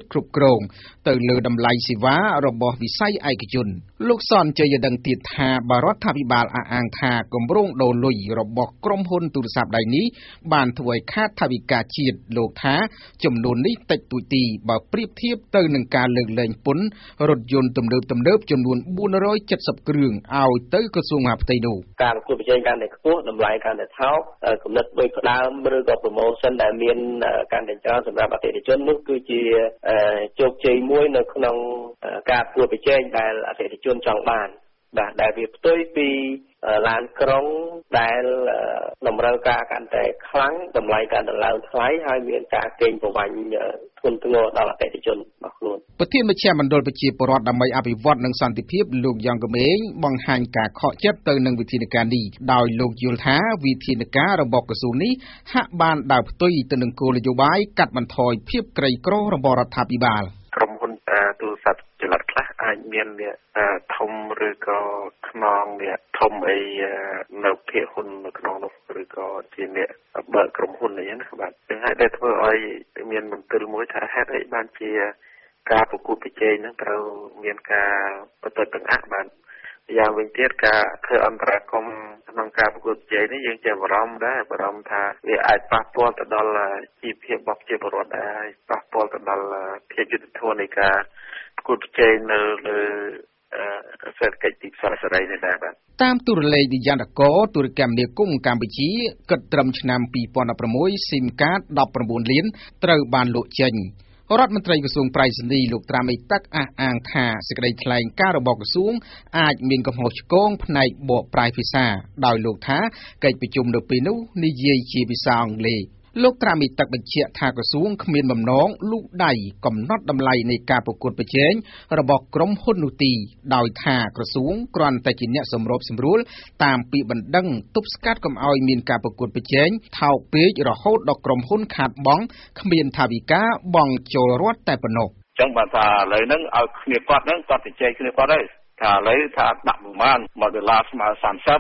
ងទៅលើតម្លៃសេវារបស់វិស័យឯកជនលោកសនជ័យដឹងទៀតថាបរដ្ឋាភិបាលអះអាងថាគម្រោងដូរលុយរបស់ក្រុមហ៊ុនទូរស័ព្ទដៃនេះបានធ្វើឲ្យខាតថវិកាជាតិលោកថាចំនួននេះតិចតួចទីបើប្រៀបធៀបទៅនឹងការលើកលែងពន្ធរថយន្តទំនើបចំនួន470គ្រឿងឲ្យទៅក្រសួងមហាផ្ទៃនោះការប្រកួតប្រជែងកាន់តែខ្ពស់តម្លៃកាន់តែថោកកំណត់ដូចផ្ដើមឬក៏ promotion ដែលមានកាន់តែច្រើនសម្រាប់អតិថិជននោះគឺជាជោគជ័យមួយនៅក្នុងការប្រកួតប្រជែងដែលអតិថិជនចង់បានបាទដែលវាផ្ទុយពីឡានក្រុងដែលតម្រូវការកាន់តែខ្លាំងតម្លៃកាន់តែឡើងថ្លៃហើយមានការកេងប្រវ័ញ្ចធ្ងន់ធ្ងរដល់អតិថិជនរបស់ខ្លួនប្រធានមជ្ឈមណ្ឌលប្រជាពលរដ្ឋដើម្បីអភិវឌ្ឍនិងសន្តិភាពលោកយ៉ងកមេងបង្ហាញការខកចិត្តទៅនឹងវិធានការនេះដោយលោកយល់ថាវិធានការរបស់ក្រសួងនេះហាក់បានដើរផ្ទុយទៅនឹងគោលនយោបាយកាត់បន្ថយភាពក្រីក្ររបស់រដ្ឋាភិបាលក្រុមហ៊ុនទូរស័ព្ទចល័តខ្លះអាចមានធំឬក៏ខ្នងធំអីនៅភាគហ៊ុននៅក្នុងនោះឬក៏ជាអ្នកបើកក្រុមហ៊ុនអីណាបាទហើយដែលធ្វើឲ្យមានមន្ទិលមួយថាហេតុអីបានជាការប្រកួតប្រជែងហ្នឹងត្រូវមានការបន្តទាំងអះបាទយ៉ាងវិញទៀតការធ្វើអន្តរាគមន៍ក្នុងការប្រកួតប្រជែងនេះយើងជាបារម្ភដែរបារម្ភថាវាអាចប៉ះពាល់ទៅដល់ជីវភាពរបស់ប្រជាពលរដ្ឋដែរប៉ះពាល់ទៅដល់ភាពយុត្តិធម៌នៃការប្រកួតប្រជែងនៅលើសេដ្ឋកិច្ចទីផ្សារសេរីនេះដែរបាទតាមទូរលេខវិទ្យានគរទូរគមនាគមន៍កម្ពុជាគិតត្រឹមឆ្នាំ2016ស៊ីមកាត19លានត្រូវបានលក់ចេញរដ្ឋមន្ត្រីក្រសួងប្រៃសណីលោកត្រាំអេតាក់អះអាងថាសេចក្តីថ្លែងការណ៍របស់ក្រសួងអាចមានកំហុសឆ្គងផ្នែកបកប្រែភាសាដោយលោកថាកិច្ចប្រជុំនៅពេលនោះនិយាយជាភាសាអង់គ្លេសលោកត្រាំអេតាក់បញ្ជាក់ថាក្រសួងគ្មានបំណងលូកដៃកំណត់តម្លៃនៃការប្រកួតប្រជែងរបស់ក្រុមហ៊ុននោះទីដោយថាក្រសួងគ្រាន់តែជាអ្នកសម្របសម្រួលតាមពីបណ្ដឹងទប់ស្កាត់កុំឲ្យមានការប្រកួតប្រជែងថោកពេករហូតដល់ក្រុមហ៊ុនខាតបង់គ្មានថវិកាបង់ចូលរដ្ឋតែប៉ុណ្ណោះចឹងបាទថាឥឡូវហ្នឹងឲ្យគ្នាគាត់ហ្នឹងគាត់ទៅជែកគ្នាគាត់ហើយថាឥឡូវថាដាក់ប្រមាណ$1ស្មើ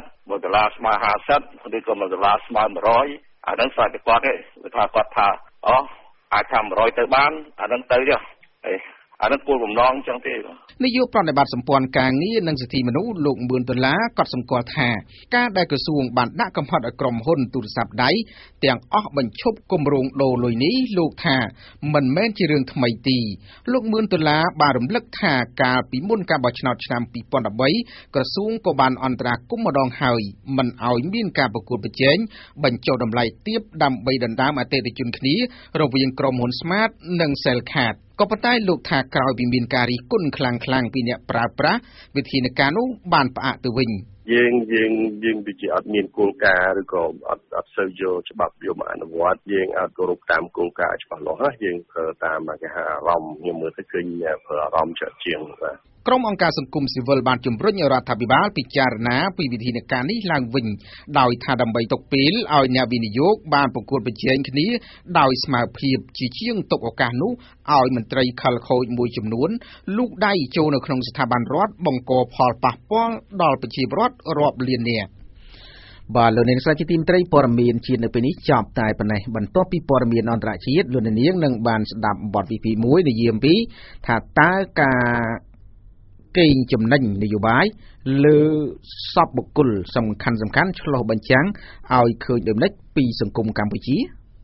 30$1ស្មើ50ឬក៏$1ស្មើ100អាហ្នឹងស្អាតតែគាត់ទេថាគាត់ថាអាចថា100ទៅបានអាហ្នឹងទៅចុះអានឹងគោលបំណងចឹងទេនាយកប្រតិបត្តិសម្ព័ន្ធការងារនិងសិទ្ធិមនុស្សលោកមឿនដុល្លារក៏សម្គាល់ថាការដែលក្រសួងបានដាក់កំហិតឲ្យក្រុមហ៊ុនទូរស័ព្ទដៃទាំងអស់បញ្ឈប់គម្រោងដូរលុយនេះលោកថាមិនមែនជារឿងថ្មីទីលោកមឿនដុល្លារបានរំលឹកថាកាលពីមុនការបោះឆ្នោតឆ្នាំ2013ក្រសួងក៏បានអន្តរាគមន៍ម្ដងហើយមិនឲ្យមានការប្រកួតប្រជែងបញ្ចុះតម្លៃទាបដើម្បីដណ្ដើមអតិថិជនគ្នារវាងក្រុមហ៊ុន Smart និង Cellcardក៏ប៉ុន្តែលោកថាក្រោយពីមានការរិះគន់ខ្លាំងៗពីអ្នកប្រើប្រាស់វិធានការនោះបានផ្អាកទៅវិញយើងដូចជាអត់មានគោលការណ៍ឬក៏អត់សូវយកច្បាប់យកមកអនុវត្តយើងអត់គោរពតាមគោលការណ៍ច្បាស់លាស់យើងធ្វើតាមគេហៅអារម្មណ៍ខ្ញុំមើលទៅឃើញធ្វើអារម្មណ៍ច្រើនជាងបាទក្រុមអង្គការសង្គមស៊ីវិលបានជំរុញឲ្យរដ្ឋាភិបាលពិចារណាពីវិធានការនេះឡើងវិញដោយថាដើម្បីទុកពេលឲ្យអ្នកវិនិយោគបានប្រកួតប្រជែងគ្នាដោយស្មើភាពជាជាងទុកឱកាសនោះឲ្យមន្ត្រីខិលខូចមួយចំនួនលូកដៃចូលនៅក្នុងស្ថាប័នរដ្ឋបង្កផលប៉ះពាល់ដល់ប្រជាពលរដ្ឋរាប់លាននាក់បាទលោកនាងស្រីជាទីមេត្រីព័ត៌មានជាតិនៅពេលនេះចប់តែប៉ុណ្ណេះបន្ទាប់ពីព័ត៌មានអន្តរជាតិលោកនាងនឹងបានស្ដាប់បទវិភាគមួយនិយាយអំពីថាតើការកេងចំណេញនយោបាយលើសពបុគ្គលសំខាន់ឆ្លុះបញ្ចាំងឲ្យឃើញដំណេចពីសង្គមកម្ពុជា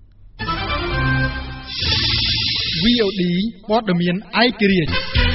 VOD ព័ត៌មានឯករាជ្យ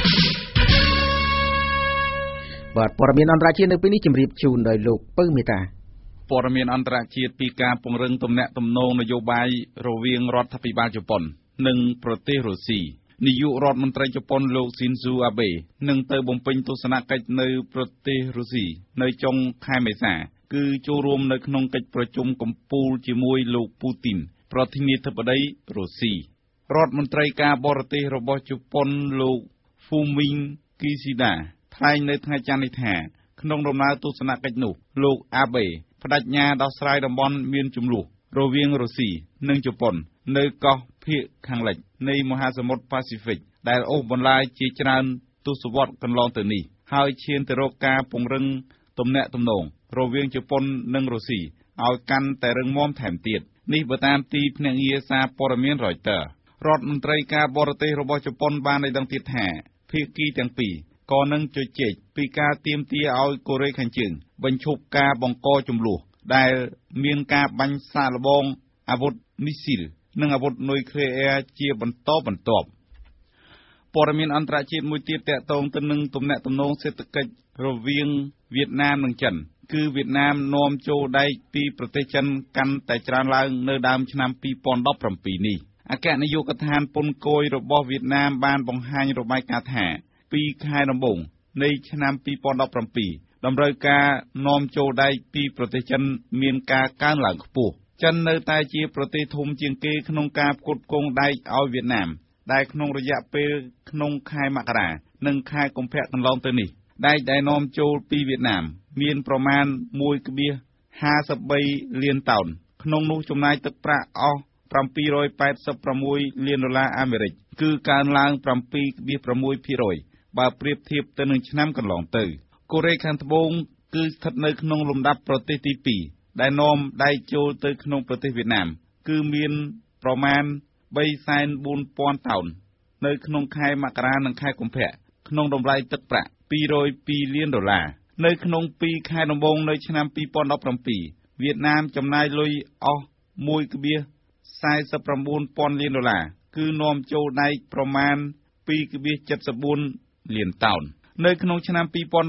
បាទព័ត៌មានអន្តរជាតិនៅពេលនេះជម្រាបជូនដោយលោកពៅមេតាព័ត៌មានអន្តរជាតិពីការពង្រឹងទំនាក់ទំនងនយោបាយរវាងរដ្ឋាភិបាលជប៉ុននិងប្រទេសរុស្ស៊ីនាយករដ្ឋមន្ត្រីជប៉ុនលោកស៊ីនស៊ូអាបេនឹងទៅបំពេញទស្សនកិច្ចនៅប្រទេសរុស្ស៊ីនៅចុងខែមេសាគឺចូលរួមនៅក្នុងកិច្ចប្រជុំកំពូលជាមួយលោកពូទីនប្រធានាធិបតីរុស្ស៊ីរដ្ឋមន្ត្រីការបរទេសរបស់ជប៉ុនលោកហ្វូមីងគីស៊ីដាថ្លែងនៅថ្ងៃច័ន្ទនេះថាក្នុងដំណើរទស្សនកិច្ចនោះលោកអាបេបដិញ្ញាដោះស្រាយតំបន់មានជម្លោះរវាងរុស្ស៊ីនិងជប៉ុននៅកោះភាគខាងលិចនៃមហាសមុទ្រប៉ាស៊ីហ្វិកដែលអូសបន្លាយជាច្រើនទសវត្សរ៍កន្លងទៅនេះហើយឈានទៅរកការពង្រឹងទំនាក់ទំនងរវាងជប៉ុននិងរុស្ស៊ីឲ្យកាន់តែរឹងមាំថែមទៀតនេះបើតាមទីភ្នាក់ងារសារព័ត៌មាន Reuters រដ្ឋមន្ត្រីការបរទេសរបស់ជប៉ុនបានឲ្យដឹងទៀតថាភាគីទាំងពីរក៏នឹងជជែកពីការទាមទារឲ្យកូរ៉េខាងជើងបញ្ឈប់ការបង្កជម្លោះដែលមានការបាញ់សាកល្បងអាវុធមីស៊ីលនិងអាវុធនុយក្លេអ៊ែរជាបន្តបន្ទាប់ព័ត៌មានអន្តរជាតិមួយទៀតទាក់ទងទៅនឹងទំនាក់ទំនងសេដ្ឋកិច្ចរវាងវៀតណាមនិងចិនគឺវៀតណាមនាំចូលដែកពីប្រទេសចិនកាន់តែច្រើនឡើងនៅដើមឆ្នាំ2017នេះអគ្គនាយកដ្ឋានពន្ធគយរបស់វៀតណាមបានបង្ហាញរបាយការណ៍ថា2ខែដំបូងនៃឆ្នាំ2017តម្រូវការនាំចូលដែកពីប្រទេសចិនមានការកើនឡើងខ្ពស់ចិននៅតែជាប្រទេសធំជាងគេក្នុងការផ្គត់ផ្គង់ដែកឲ្យវៀតណាមដែលក្នុងរយៈពេលក្នុងខែមករានិងខែកុម្ភៈកន្លងទៅនេះដែកដែលនាំចូលពីវៀតណាមមានប្រមាណ 1.53 លានតោនក្នុងនោះចំណាយទឹកប្រាក់អស់$786 លានអាមេរិកគឺកើនឡើង 7.6% បើប្រៀបធៀបទៅនឹងឆ្នាំកន្លងទៅកូរ៉េខាងត្បូងគឺស្ថិតនៅក្នុងលំដាប់ប្រទេសទី2ដែលនាំដែកចូលទៅក្នុងប្រទេសវៀតណាមគឺមានប្រមាណ 340,000 តោននៅក្នុងខែមករានិងខែកុម្ភៈក្នុងតម្លៃទឹកប្រាក់$202 លាននៅក្នុង2ខែដំបូងនៃឆ្នាំ2017វៀតណាមចំណាយលុយអស់ $1.49 លានគឺនាំចូលដែកប្រមាណ 2.74 លានតោននៅក្នុងឆ្នាំ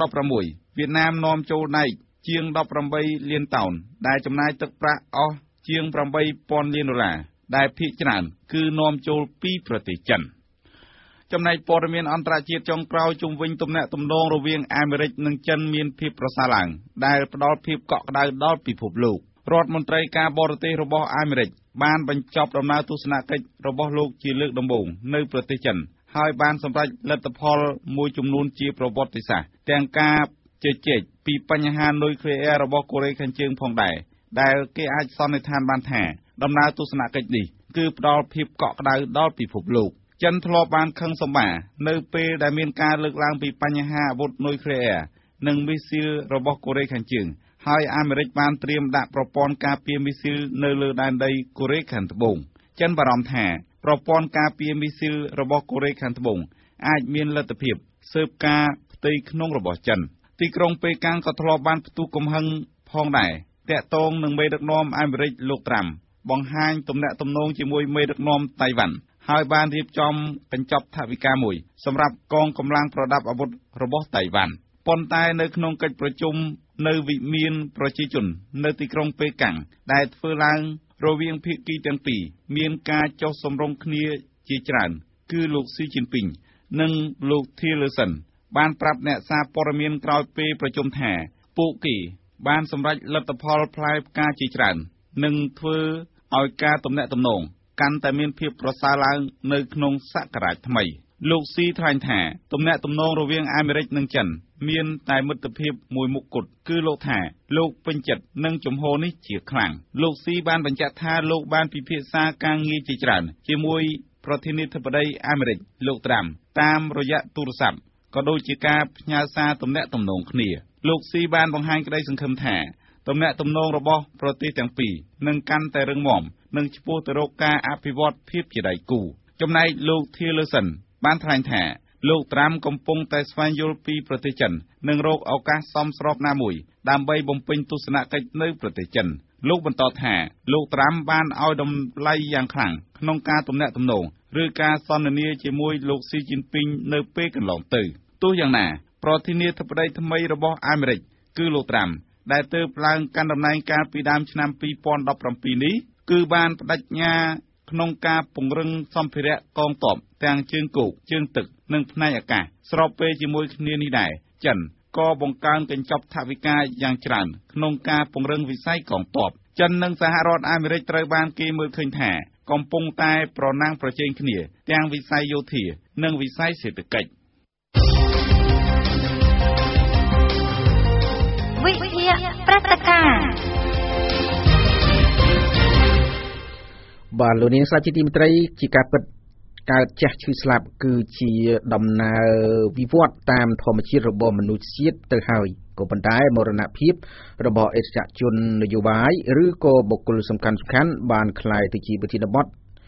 2016វៀតណាមនាំចូលដែកជាង18លានតោនដែលចំណាយទឹកប្រាក់អស់ជាង 8,000 លាន$ដែលភាគច្រើនគឺនាំចូលពីប្រទេសចិនចំណែកព័ត៌មានអន្តរជាតិចុងក្រោយជុំវិញទំនាក់ទំនងរវាងអាមេរិកនិងចិនមានភាពប្រសើរឡើងដែលផ្ដល់ភាពកក់ក្ដៅដល់ពិភពលោករដ្ឋមន្ត្រីការបរទេសរបស់អាមេរិកបានបញ្ចប់ដំណើរទស្សនកិច្ចរបស់លោកជាលើកដំបូងនៅប្រទេសចិនហើយបានសម្រេចលទ្ធផលមួយចំនួនជាប្រវត្តិសាស្ត្រទាំងការជជែកពីបញ្ហានុយក្លេអ៊ែររបស់កូរ៉េខាងជើងផងដែរដែលគេអាចសន្និដ្ឋានបានថាដំណើរទស្សនកិច្ចនេះគឺផ្ដល់ភាពកក់ក្ដៅដល់ពិភពលោកចិនធ្លាប់បានខឹងសម្បារនៅពេលដែលមានការលើកឡើងពីបញ្ហាអាវុធនុយក្លេអ៊ែរនិងមីស៊ីលរបស់កូរ៉េខាងជើងហើយអាមេរិកបានត្រៀមដាក់ប្រព័ន្ធការពារមីស៊ីលនៅលើដែនដីកូរ៉េខាងត្បូងចិនបារម្ភថាប្រព័ន្ធការពារមីស៊ីលរបស់កូរ៉េខាងត្បូងអាចមានលទ្ធភាពស៊ើបការផ្ទៃក្នុងរបស់ចិនទីក្រុងប៉េកាំងក៏ធ្លាប់បានផ្ទុះកំហឹងផងដែរតាក់ទងនឹងមេដឹកនាំអាមេរិកលោកត្រាំបង្ហាញទំនាក់ទំនងជាមួយមេដឹកនាំតៃវ៉ាន់ហើយបានរៀបចំកញ្ចប់ថវិកាមួយសម្រាប់កងកម្លាំងប្រដាប់អាវុធរបស់តៃវ៉ាន់ប៉ុន្តែនៅក្នុងកិច្ចប្រជុំនៅវិមានប្រជាជននៅទីក្រុងប៉េកាំងដែលធ្វើឡើងរវាងភាគីទាំងពីរមានការចុះសម្រុងគ្នាជាច្រើនគឺលោកស៊ីជីនពីងនិងលោកធីលឺសិនបានប្រាប់អ្នកសារព័ត៌មានក្រោយពេលប្រជុំថាពួកគេបានសម្រេចលទ្ធផលផ្លែផ្កាជាច្រើននិងធ្វើឲ្យការទំនាក់ទំនងកាន់តែមានភាពប្រសើរឡើងនៅក្នុងសករាជថ្មីលោកស៊ីថ្លែងថាទំនាក់ទំនងរវាងអាមេរិកនិងចិនមានតែមិត្តភាពមួយមុខគត់គឺលោកថាលោកពេញចិត្តនឹងជំហរនេះជាខ្លាំងលោកស៊ីបានបញ្ជាក់ថាលោកបានពិភាក្សាការងារជាច្រើនជាមួយប្រធានាធិបតីអាមេរិកលោកត្រាំតាមរយៈទូរស័ព្ទក៏ដូចជាការផ្ញើសារទំនាក់ទំនងគ្នាលោកស៊ីបានបង្ហាញក្តីសង្ឃឹមថាទំនាក់ទំនងរបស់ប្រទេសទាំងពីរនឹងកាន់តែរឹងមាំនិងឆ្ពោះទៅរកការអភិវឌ្ឍភាពជាដៃគូចំណែកលោកធីលឺសិនបានថ្លែងថាលោកត្រាំកំពុងតែស្វែងយល់ពីប្រទេសចិននិងរកឱកាសសមស្របណាមួយដើម្បីបំពេញទស្សនកិច្ចនៅប្រទេសចិនលោកបន្តថាលោកត្រាំបានឲ្យតម្លៃយ៉ាងខ្លាំងក្នុងការទំនាក់ទំនងឬការសន្ទនាជាមួយលោកស៊ីជីនពីងនៅពេលកន្លងទៅទោះយ៉ាងណាប្រធានាធិបតីថ្មីរបស់អាមេរិកគឺលោកត្រាំដែលទើបឡើងកាន់តំណែងកាលពីដើមឆ្នាំ2017នេះគឺបានបដិញ្ញាក្នុងការពង្រឹងសម្ភារៈកងទ័ពទាំងជើងគោកជើងទឹកនិងផ្នែកអាកាសស្របពេលជាមួយគ្នានេះដែរចិនក៏បង្កើនកញ្ចប់ថវិកាយ៉ាងច្រើនក្នុងការពង្រឹងវិស័យកងទ័ពចិននិងសហរដ្ឋអាមេរិកត្រូវបានគេមើលឃើញថាកំពុងតែប្រណាំងប្រជែងគ្នាទាំងវិស័យយោធានិងវិស័យសេដ្ឋកិច្ចវិទ្យាព្រឹត្តិការណ៍បាទលោកនាងស្ដាប់ជាទីមេត្រីជាការពិតកើតចាស់ឈឺស្លាប់គឺជាដំណើរវិវត្តតាមធម្មជាតិរបស់មនុស្សជាតិទៅហើយក៏ប៉ុន្តែមរណភាពរបស់អេតជននយោបាយឬក៏បុគ្គលសំខាន់ៗបានក្លាយទៅជាវិធានបទ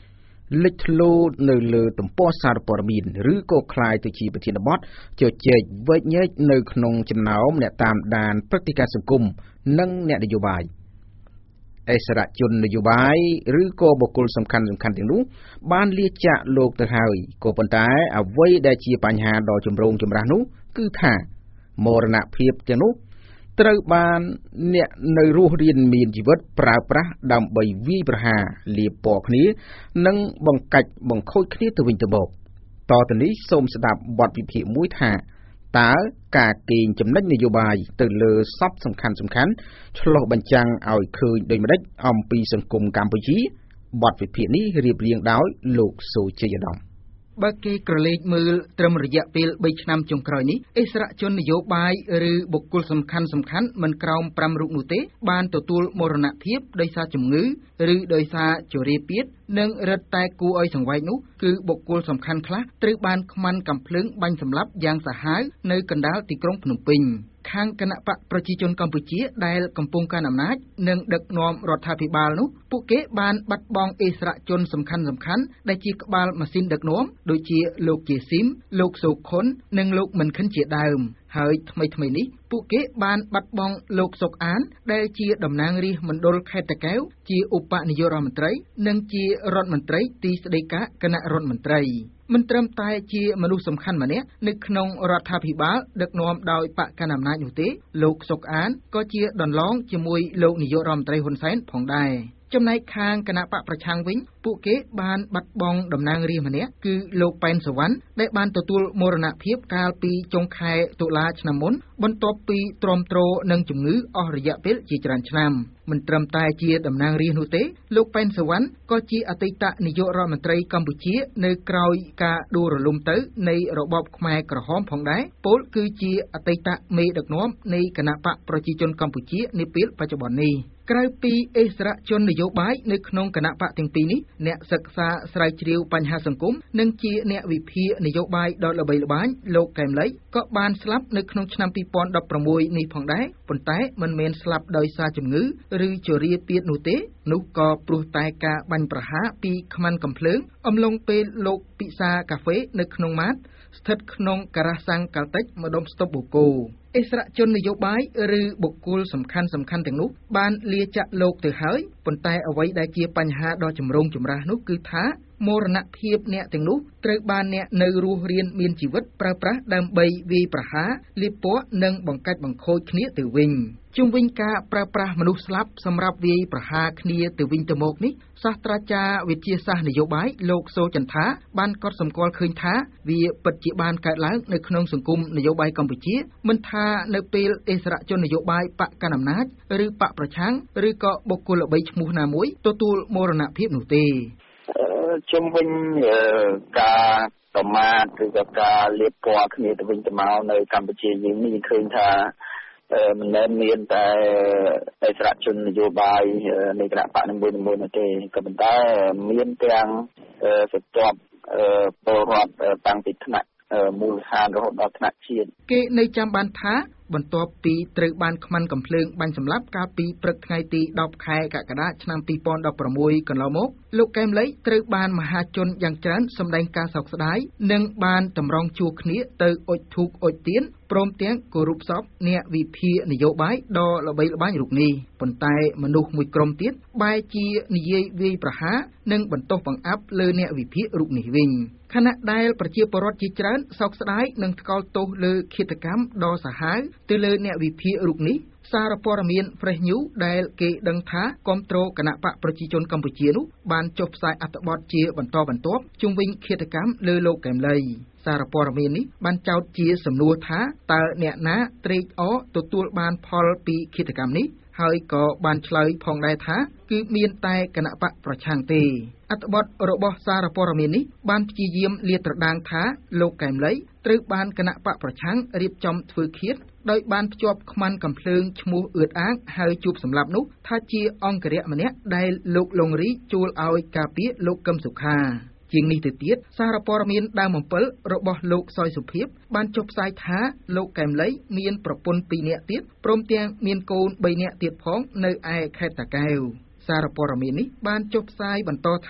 លេចធ្លោនៅលើទំព័រសារព័ត៌មានឬក៏คล้ายទៅជាប្រធានបទជជែកវែកញែកនៅក្នុងចំណោមអ្នកតាមដានព្រឹត្តិការណ៍សង្គមនិងអ្នកនយោបាយអិសរាជជននយោបាយឬក៏បុគ្គលសំខាន់ៗទាំងនោះបានលាចាកលោកទៅហើយក៏ប៉ុន្តែអ្វីដែលជាបញ្ហាដ៏ចម្រូងចម្រាសនោះគឺថាមរណភាពទាំងនោះត្រូវបានអ្នកនៅរស់រានមានជីវិតប្រើប្រាស់ដើម្បីវាយប្រហារលាបពណ៌គ្នានិងបង្កាច់បង្ខូចគ្នាទៅវិញទៅមកតទៅនេះសូមស្ដាប់បទវិភាគមួយថាតើការកេងចំណេញនយោបាយទៅលើសពសំខាន់ឆ្លុះបញ្ចាំងឲ្យឃើញដូចម្ដេចអំពីសង្គមកម្ពុជាបទវិភាគនេះរៀបរៀងដោយលោកសូជ័យឧត្តមបើគេក្រឡេកមើលត្រឹមរយៈពេល3ឆ្នាំចុងក្រោយនេះអិសរាជជននយោបាយឬបុគ្គលសំខាន់មិនក្រោម5រូបនោះទេបានទទួលមរណភាពដោយសារជំងឺឬដោយសារជរាពាធនិងរឹតតែគួរឲ្យសង្វេគនោះគឺបុគ្គលសំខាន់ខ្លះត្រូវបានខ្មាន់កាំភ្លើងបាញ់សម្លាប់យ៉ាងសាហាវនៅកណ្ដាលទីក្រុងភ្នំពេញខាងគណៈបកប្រជាជនកម្ពុជាដែលកំពុងកាន់អំណាចនិងដឹកនាំរដ្ឋាភិបាលនោះពួកគេបានបាត់បង់អិសរាជជនសំខាន់ដែលជាក្បាលម៉ាស៊ីនដឹកនាំដូចជាលោកជាស៊ីមលោកសូខុននិងលោកមិនខិនជាដើមហើយថ្មីនេះពួកគេបានបាត់បង់លោកសុកអានដែលជាតំណាងរាស្ត្រមណ្ឌលខេត្តតាកែវជាឧបនាយករដ្ឋមន្ត្រីនិងជារដ្ឋមន្ត្រីទីស្តីការគណៈរដ្ឋមន្ត្រីមិនត្រឹមតែជាមនុស្សសំខាន់ម្នាក់នៅក្នុងរដ្ឋាភិបាលដឹកនាំដោយបកកណ្ដាលអំណាចនោះទេលោកសុកអានក៏ជាដន្លងជាមួយលោកនាយករដ្ឋមន្ត្រីហ៊ុនសែនផងដែរចំណែកខាងគណៈបកប្រឆាំងវិញពួកគេបានបាត់បង់តំណាងរាស្ត្រម្នាក់គឺលោកប៉ែនសវណ្ណដែលបានទទួលមរណភាពកាលពីចុងខែតុលាឆ្នាំមុនបន្ទាប់ពីទ្រាំទ្រនឹងជំងឺអស់រយៈពេលជាច្រើនឆ្នាំមិនត្រឹមតែជាតំណាងរាស្ត្រនោះទេលោកប៉ែនសវណ្ណក៏ជាអតីតនាយករដ្ឋមន្ត្រីកម្ពុជានៅក្រោយការដួលរលំទៅនៃរបបខ្មែរក្រហមផងដែរពលគឺជាអតីតមេដឹកនាំនៃគណៈបកប្រជាជនកម្ពុជានាពេលបច្ចុប្បន្ននេះក្រៅពីអិសរាជជននយោបាយនៅក្នុងគណៈបកទាំងពីរនេះអ្នកសិក្សាស្រាវជ្រាវបញ្ហាសង្គមនិងជាអ្នកវិភាគនយោបាយដ៏ល្បីល្បាញលោកកែមលីក៏បានស្លាប់នៅក្នុងឆ្នាំ2016នេះផងដែរប៉ុន្តែមិនមែនស្លាប់ដោយសារជំងឺឬជរាពាធនោះទេនោះក៏ព្រោះតែការបាញ់ប្រហារពីខ្មាន់កំភ្លើងអំឡុងពេលលោកពិសាកាហ្វេនៅក្នុងម៉ាតស្ថិតក្នុងការ៉ាសាំងកាល់តិចម្ដុំស្តុបបូកូអិសរាជជននយោបាយឬបុគ្គលសំខាន់ទាំងនោះបានលាចាកលោកទៅហើយប៉ុន្តែអ្វីដែលជាបញ្ហាដ៏ចម្រូងចម្រាសនោះគឺថាមរណភាពអ្នកទាំងនោះត្រូវបានអ្នកនៅរស់រានមានជីវិតប្រើប្រាស់ដើម្បីវាយប្រហារលាបពណ៌និងបង្កាច់បង្ខូចគ្នាទៅវិញជុំវិញការប្រើប្រាស់មនុស្សស្លាប់សម្រាប់វាយប្រហារគ្នាទៅវិញទៅមកនេះសាស្ត្រាចារ្យវិទ្យាសាស្ត្រនយោបាយលោកសូចន្ទាបានកត់សម្គាល់ឃើញថាវាពិតជាបានកើតឡើងនៅក្នុងសង្គមនយោបាយកម្ពុជាមិនថានៅពេលអិសរាជជននយោបាយបកកណ្ដាលអំណាចឬបកប្រឆាំងឬក៏បុគ្គលល្បីឈ្មោះណាមួយទទួលមរណភាពនោះទេជុំវិញការប្រមាថឬក៏ការលាបពណ៌គ្នាទៅវិញទៅមកនៅកម្ពុជាយើងនេះឃើញថាមិនមែនមានតែអិសរាជជននយោបាយនៃគណៈបកនីមួយៗនោះទេក៏ប៉ុន្តែមានទាំងស្ទាប់ពលរដ្ឋតាំងពីថ្នាក់មូលដ្ឋានរហូតដល់ថ្នាក់ជាតិគេនៅចាំបានថាបន្ទាប់ពីត្រូវបានខ្មាន់កំភ្លើងបាញ់សម្លាប់កាលពីព្រឹកថ្ងៃទី10ខែកក្កដាឆ្នាំ2016កន្លងមកលោកកែមលីត្រូវបានមហាជនយ៉ាងច្រើនសម្ដែងការសោកស្ដាយនិងបានតម្រង់ជួរគ្នាទៅអុជធូបអុជទៀនព្រមទាំងគោរពសពអ្នកវិភាគនយោបាយដ៏ល្បីល្បាញរូបនេះប៉ុន្តែមនុស្សមួយក្រុមទៀតបែរជានិយាយវាយប្រហារនិងបន្ទោសបង្អាប់លើអ្នកវិភាគរូបនេះវិញខណៈដែលប្រជាពលរដ្ឋជាច្រើនសោកស្ដាយនិងថ្កោលទោសលើឃាតកម្មដ៏សាហាវទៅលើអ្នកវិភាគរូបនេះសារព័ត៌មាន Fresh News ដែលគេដឹងថាគាំទ្រគណៈបកប្រជាជនកម្ពុជានោះបានចុះផ្សាយអត្ថបទជាបន្តបន្ទាប់ជុំវិញឃាតកម្មលើលោកកែមលីសារព័ត៌មាននេះបានចោទជាសំណួរថាតើអ្នកណាត្រេកអរទទួលបានផលពីឃាតកម្មនេះហើយក៏បានឆ្លើយផងដែរថាគឺមានតែគណៈបកប្រឆាំងទេអត្ថបទរបស់សារព័ត៌មាននេះបានព្យាយាមលាតត្រដាងថាលោកកែមលីត្រូវបានគណៈបកប្រឆាំងរៀបចំធ្វើឃាតដោយបានភ្ជាប់ខ្មាន់កំភ្លើងឈ្មោះអឿតអាងហើយជួបសម្លាប់នោះថាជាអង្គរៈម្នាក់ដែលលោកលងរីជួលឲ្យការពារលោកកឹមសុខាជាងនេះទៅទៀតសារព័ត៌មានដើមអំពិលរបស់លោកសយសុភាពបានចុះផ្សាយថាលោកកែមលីមានប្រពន្ធ2នាក់ទៀតព្រមទាំងមានកូន3នាក់ទៀតផងនៅឯខេត្តតាកែវសារព័ត៌មាននេះបានចុះផ្សាយបន្តថា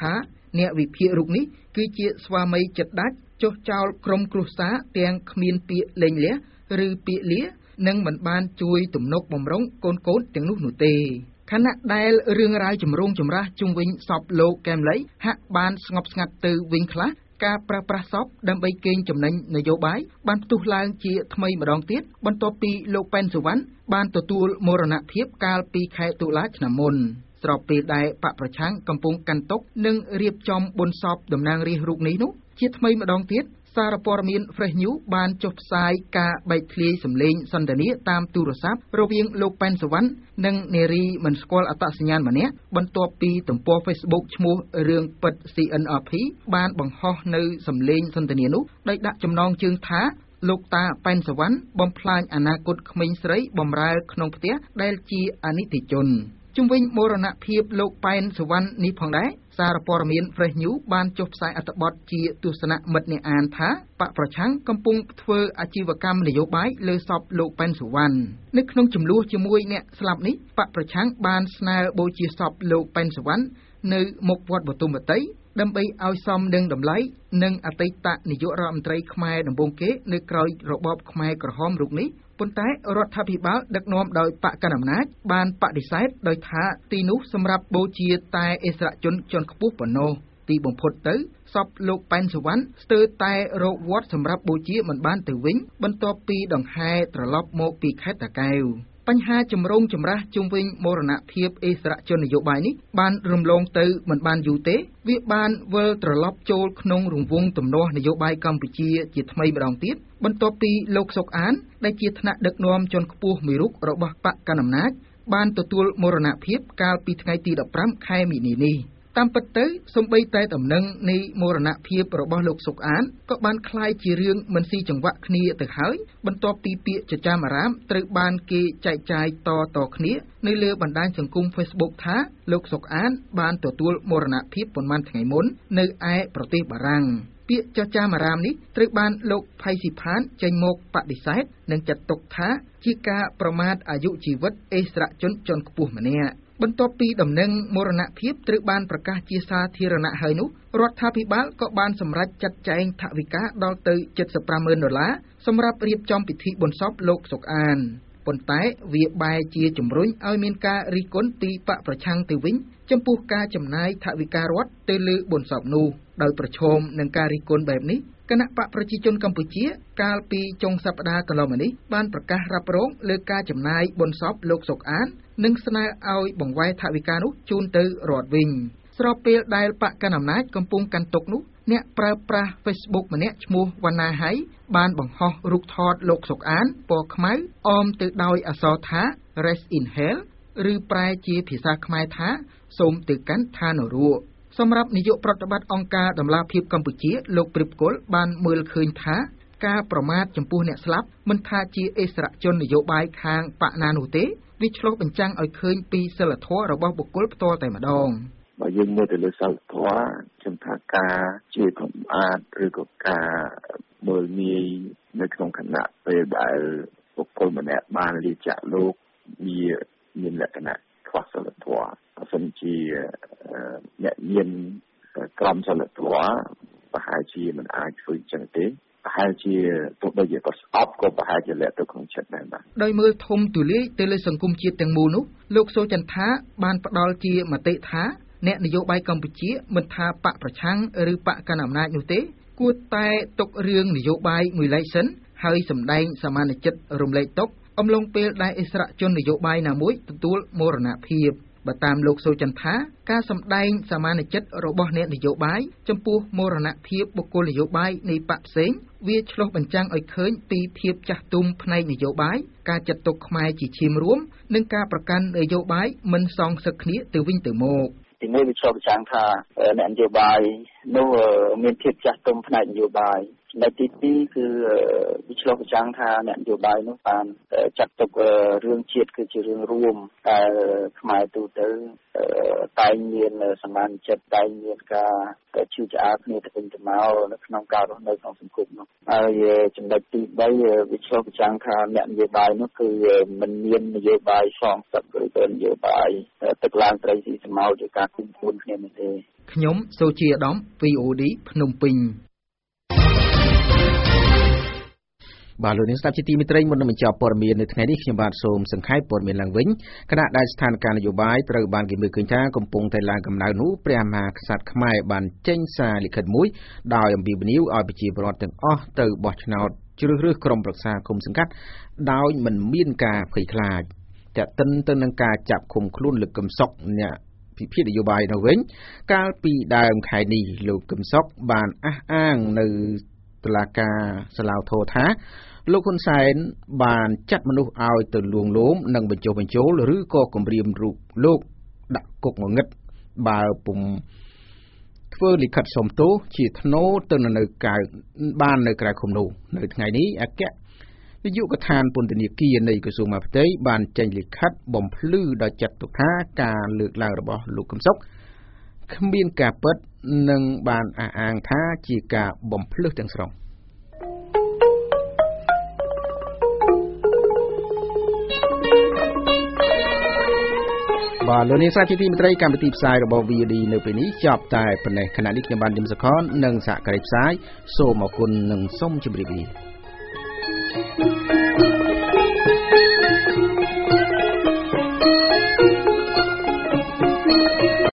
អ្នកវិភាគរូបនេះគឺជាស្វាមីចិត្តដាច់ចុះចោលក្រុមគ្រួសារទាំងគ្មានពាក្យលែងលះឬពាក្យលានិងមិនបានជួយទំនុកបំរុងកូនទាំងនោះទេខណៈដែលរឿងរ៉ាវចម្រូងចម្រាសជុំវិញសពលោកកែមលីហាក់បានស្ងប់ស្ងាត់ទៅវិញខ្លះការប្រើប្រាស់សពដើម្បីកេងចំណេញនយោបាយបានផ្ទុះឡើងជាថ្មីម្ដងទៀតបន្ទាប់ពីលោកប៉ែនសុវណ្ណបានទទួលមរណភាពកាលពីខែតុលាឆ្នាំមុនស្របពេលដែលបកប្រឆាំងកំពុងកាន់ទុក្ខនិងរៀបចំបុណ្យសពតំណាងរាស្ត្ររូបនេះនោះជាថ្មីម្ដងទៀតសារព័ត៌មាន Fresh News បានចុះផ្សាយការបែកធ្លាយសម្លេងសន្ទនាតាមទូរស័ព្ទរវាងលោកប៉ែនសុវណ្ណនិងនារីមិនស្គាល់អត្តសញ្ញាណម្នាក់បន្ទាប់ពីទំព័រ Facebook ឈ្មោះរឿងពិត CNRP បានបង្ហោះនៅសម្លេងសន្ទនានោះដោយដាក់ចំណងជើងថាលោកតាប៉ែនសុវណ្ណបំផ្លាញអនាគតក្មេងស្រីបម្រើក្នុងផ្ទះដែលជាអនិច្ចជនជុំវិញមរណភាពលោកប៉ែនសុវណ្ណនេះផងដែរសារព័ត៌មាន Fresh News បានចុះផ្សាយអត្ថបទជាទស្សនៈមិត្តអ្នកអានថាបកប្រឆាំងកំពុងធ្វើអាជីវកម្មនយោបាយលើសពលោកប៉ែនសុវណ្ណនៅក្នុងចំនួនជាមួយអ្នកស្លាប់នេះបកប្រឆាំងបានស្នើបូជាសពលោកប៉ែនសុវណ្ណនៅមុខវត្តបទុមវតីដើម្បីឲ្យសមនឹងតម្លៃនិងអតីតនាយករដ្ឋមន្ត្រីខ្មែរដំបូងគេនៅក្រោយរបបខ្មែរក្រហមរូបនេះប៉ុន្តែរដ្ឋាភិបាលដឹកនាំដោយបកកណ្ដាលអំណាចបានបដិសេធដោយថាទីនោះសម្រាប់បូជាតែអិសរាជជនជាន់ខ្ពស់ប៉ុណ្ណោះទីបំផុតទៅសពលោកប៉ែនសុវណ្ណស្ទើរតែរកវត្តសម្រាប់បូជាមិនបានទៅវិញបន្ទាប់ពីដង្ហែត្រឡប់មកពីខេត្តតាកែវបញ្ហាចម្រូងចម្រាសជុំវិញមរណភាពអិសរាជជននយោបាយនេះបានរំលងទៅមិនបានយូរទេវាបានវិលត្រឡប់ចូលក្នុងរង្វង់ទំនាស់នយោបាយកម្ពុជាជាថ្មីម្ដងទៀតបន្ទាប់ពីលោកសុកអានដែលជាថ្នាក់ដឹកនាំជាន់ខ្ពស់មួយរូបរបស់បកកណ្ដាលអំណាចបានទទួលមរណភាពកាលពីថ្ងៃទី15ខែមីនានេះតាមពិតទៅសូម្បីតែដំណឹងនៃមរណភាពរបស់លោកសុកអានក៏បានคล้ายជារឿងមិនស៊ីចង្វាក់គ្នាទៅហើយបន្ទាប់ពីពាក្យចចាមអារាមត្រូវបានគេចែកចាយតគ្នានៅលើបណ្ដាញសង្គម Facebook ថាលោកសុកអានបានទទួលមរណភាពប៉ុន្មានថ្ងៃមុននៅឯប្រទេសបារាំងពាក្យចចាមអារាមនេះត្រូវបានលោកផៃស៊ីផានចេញមកបដិសេធនិងចាត់ទុកថាជាការប្រមាថអាយុជីវិតអិសរាជជនជាន់ខ្ពស់ម្នាក់បន្ទាប់ពីដំណឹងមរណភាពត្រូវបានប្រកាសជាសាធារណៈហើយនោះរដ្ឋាភិបាលក៏បានសម្រេចចាត់ចែងថវិកាដល់ទៅ$75,000សម្រាប់រៀបចំពិធីបុណ្យសពលោកសុកអានប៉ុន្តែវាបែរជាជំរុញឲ្យមានការរិះគន់ពីបកប្រឆាំងទៅវិញចំពោះការចំណាយថវិការដ្ឋទៅលើបុណ្យសពនោះដោយប្រឈមនឹងការរិះគន់បែបនេះគណៈបកប្រជាជនកម្ពុជាកាលពីចុងសប្តាហ៍កន្លងមកនេះបានប្រកាសរ៉ាប់រងលើការចំណាយបុណ្យសពលោកសុកអាននិងស្នើឲ្យបង្វែរថវិកានោះជូនទៅរដ្ឋវិញស្របពេលដែលបកកណ្ដាលអំណាចកំពុងកាន់ទុក្ខនោះអ្នកប្រើប្រាស់ Facebook ម្នាក់ឈ្មោះវណ្ណាហៃបានបង្ហោះរូបថតលោកសុកអានពណ៌ខ្មៅអមទៅដោយអក្សរថា Rest in Hell ឬប្រែជាភាសាខ្មែរថាសូមទៅកាន់ឋាននរកសម្រាប់នាយកប្រតិបត្តិអង្គការដំឡាភិបកម្ពុជាលោកព្រិបកុលបានមើលឃើញថាការប្រមាថចំពោះអ្នកស្លាប់មិនថាជាអិសរាជជននយោបាយខាងបកណានោះទេវាឆ្លុះបញ្ចាំងឲ្យឃើញពីសិលធម៌របស់បុគ្គលផ្ទាល់តែម្ដងបើយើងមើលទៅលើសិលធម៌ខ្ញុំថាការជាកម្អាតឬក៏ការមើលងាយនៅក្នុងគណៈពេលដែលបុគ្គលម្នាក់បានលាចាកលោកវាមានលក្ខណៈខ្វះសិលធម៌បើសិនជាអ្នកមានក្រមសិលធម៌ប្រហែលជាមិនអាចធ្វើចឹងទេប្រហែលជាទោះបីជាក៏ស្អប់ក៏ប្រហែលជាលាក់ទៅក្នុងចិត្តដែរបាទដោយមើលធំទូលាយទៅលើសង្គមជាតិទាំងមូលនោះលោកសូចន្ទថាបានផ្ដល់ជាមតិថាអ្នកនយោបាយកម្ពុជាមិនថាបកប្រឆាំងឬបកកណ្ដាលអំណាចនោះទេគួរតែទុករឿងនយោបាយមួយឡែកសិនហើយសម្ដែងសមានចិត្តរំលែកទុក្ខអំឡុងពេលដែលអិសរាជជននយោបាយណាមួយទទួលមរណភាពបើតាមលោកសូចន្ទថាការសម្ដែងសមានចិត្តរបស់អ្នកនយោបាយចំពោះមរណភាពបុគ្គលនយោបាយនៃបកផ្សេងវាឆ្លុះបញ្ចាំងឲ្យឃើញពីភាពចាស់ទុំផ្នែកនយោបាយការចាត់ទុកខ្មែរជាឈាមរួមនិងការប្រកាន់នយោបាយមិនសងសឹកគ្នាទៅវិញទៅមកទីនេះវាឆ្លុះបញ្ចាំងថាអ្នកនយោបាយនោះមានភាពចាស់ទុំផ្នែកនយោបាយនៅទី2គឺវាឆ្លុះបញ្ចាំងថាអ្នកនយោបាយនោះបានចាត់ទុករឿងជាតិគឺជារឿងរួមតែខ្មែរទូទៅតែងមានសមានចិត្តតែងមានការជឿឆ្អាលគ្នាទៅវិញទៅមកនៅក្នុងការរស់នៅក្នុងសង្គមនោះហើយចំណុចទី3វាឆ្លុះបញ្ចាំងថាអ្នកនយោបាយនោះគឺមិនមាននយោបាយសងសឹកឬក៏នយោបាយទឹកឡើងត្រីស៊ីស្មោលជាការគុំខ្លួនគ្នានោះទេខ្ញុំសូជាអាដាម VOD ភ្នំពេញបាទលោកនាងស្ដាប់ជាទីមេត្រីមុននឹងបញ្ចប់ព័ត៌មាននៅថ្ងៃនេះខ្ញុំបាទសូមសង្ខេបព័ត៌មានឡើងវិញគណៈដែលស្ថានភាពនយោបាយត្រូវបានគេមើលឃើញថាកំពុងតែឡើងកម្ដៅនោះព្រះមហាក្សត្រខ្មែរបានចេញសារលិខិតមួយដោយអំពាវនាវឲ្យប្រជាពលរដ្ឋទាំងអស់ទៅបោះឆ្នោតជ្រើសរើសក្រុមប្រឹក្សាគុំសង្កាត់ដោយមិនមានការភ័យខ្លាចតែទិនទៅនឹងការចាប់ឃុំខ្លួនលោកកឹមសុខអ្នកពិភាក្សានយោបាយនៅវិញកាលពីដើមខែនេះលោកកឹមសុខបានអះអាងនៅតុលាការសាឡាវធរថាលោកហ៊ុនសែនបានចាត់មនុស្សឲ្យទៅលួងលោមនិងបញ្ចុះបញ្ចូលឬក៏គំរាមរូបលោកដាក់គុកងងឹតបើពុំធ្វើលិខិតសុំទោសជាថ្នូរទៅនៅបាននៅក្រៅឃុំនោះនៅថ្ងៃនេះអគ្គនាយកដ្ឋានពន្ធនាគារនៃក្រសួងមហាផ្ទៃបានចេញលិខិតបំភ្លឺដោយចាត់ទុកថាការលើកឡើងរបស់លោកកឹមសុខគ្មានការពិតនិងបានអះអាងថាជាការបំភ្លឺទាំងស្រុងបាទលោកនាងស្ដាប់ជាទីមេត្រីកម្មវិធីផ្សាយរបស់ VOD នៅពេលនេះចប់តែប៉ុណ្ណេះខណៈនេះខ្ញុំបានយឹមសខននិងសហការីផ្សាយសូមអរគុណនិងសូមជម្រាបលា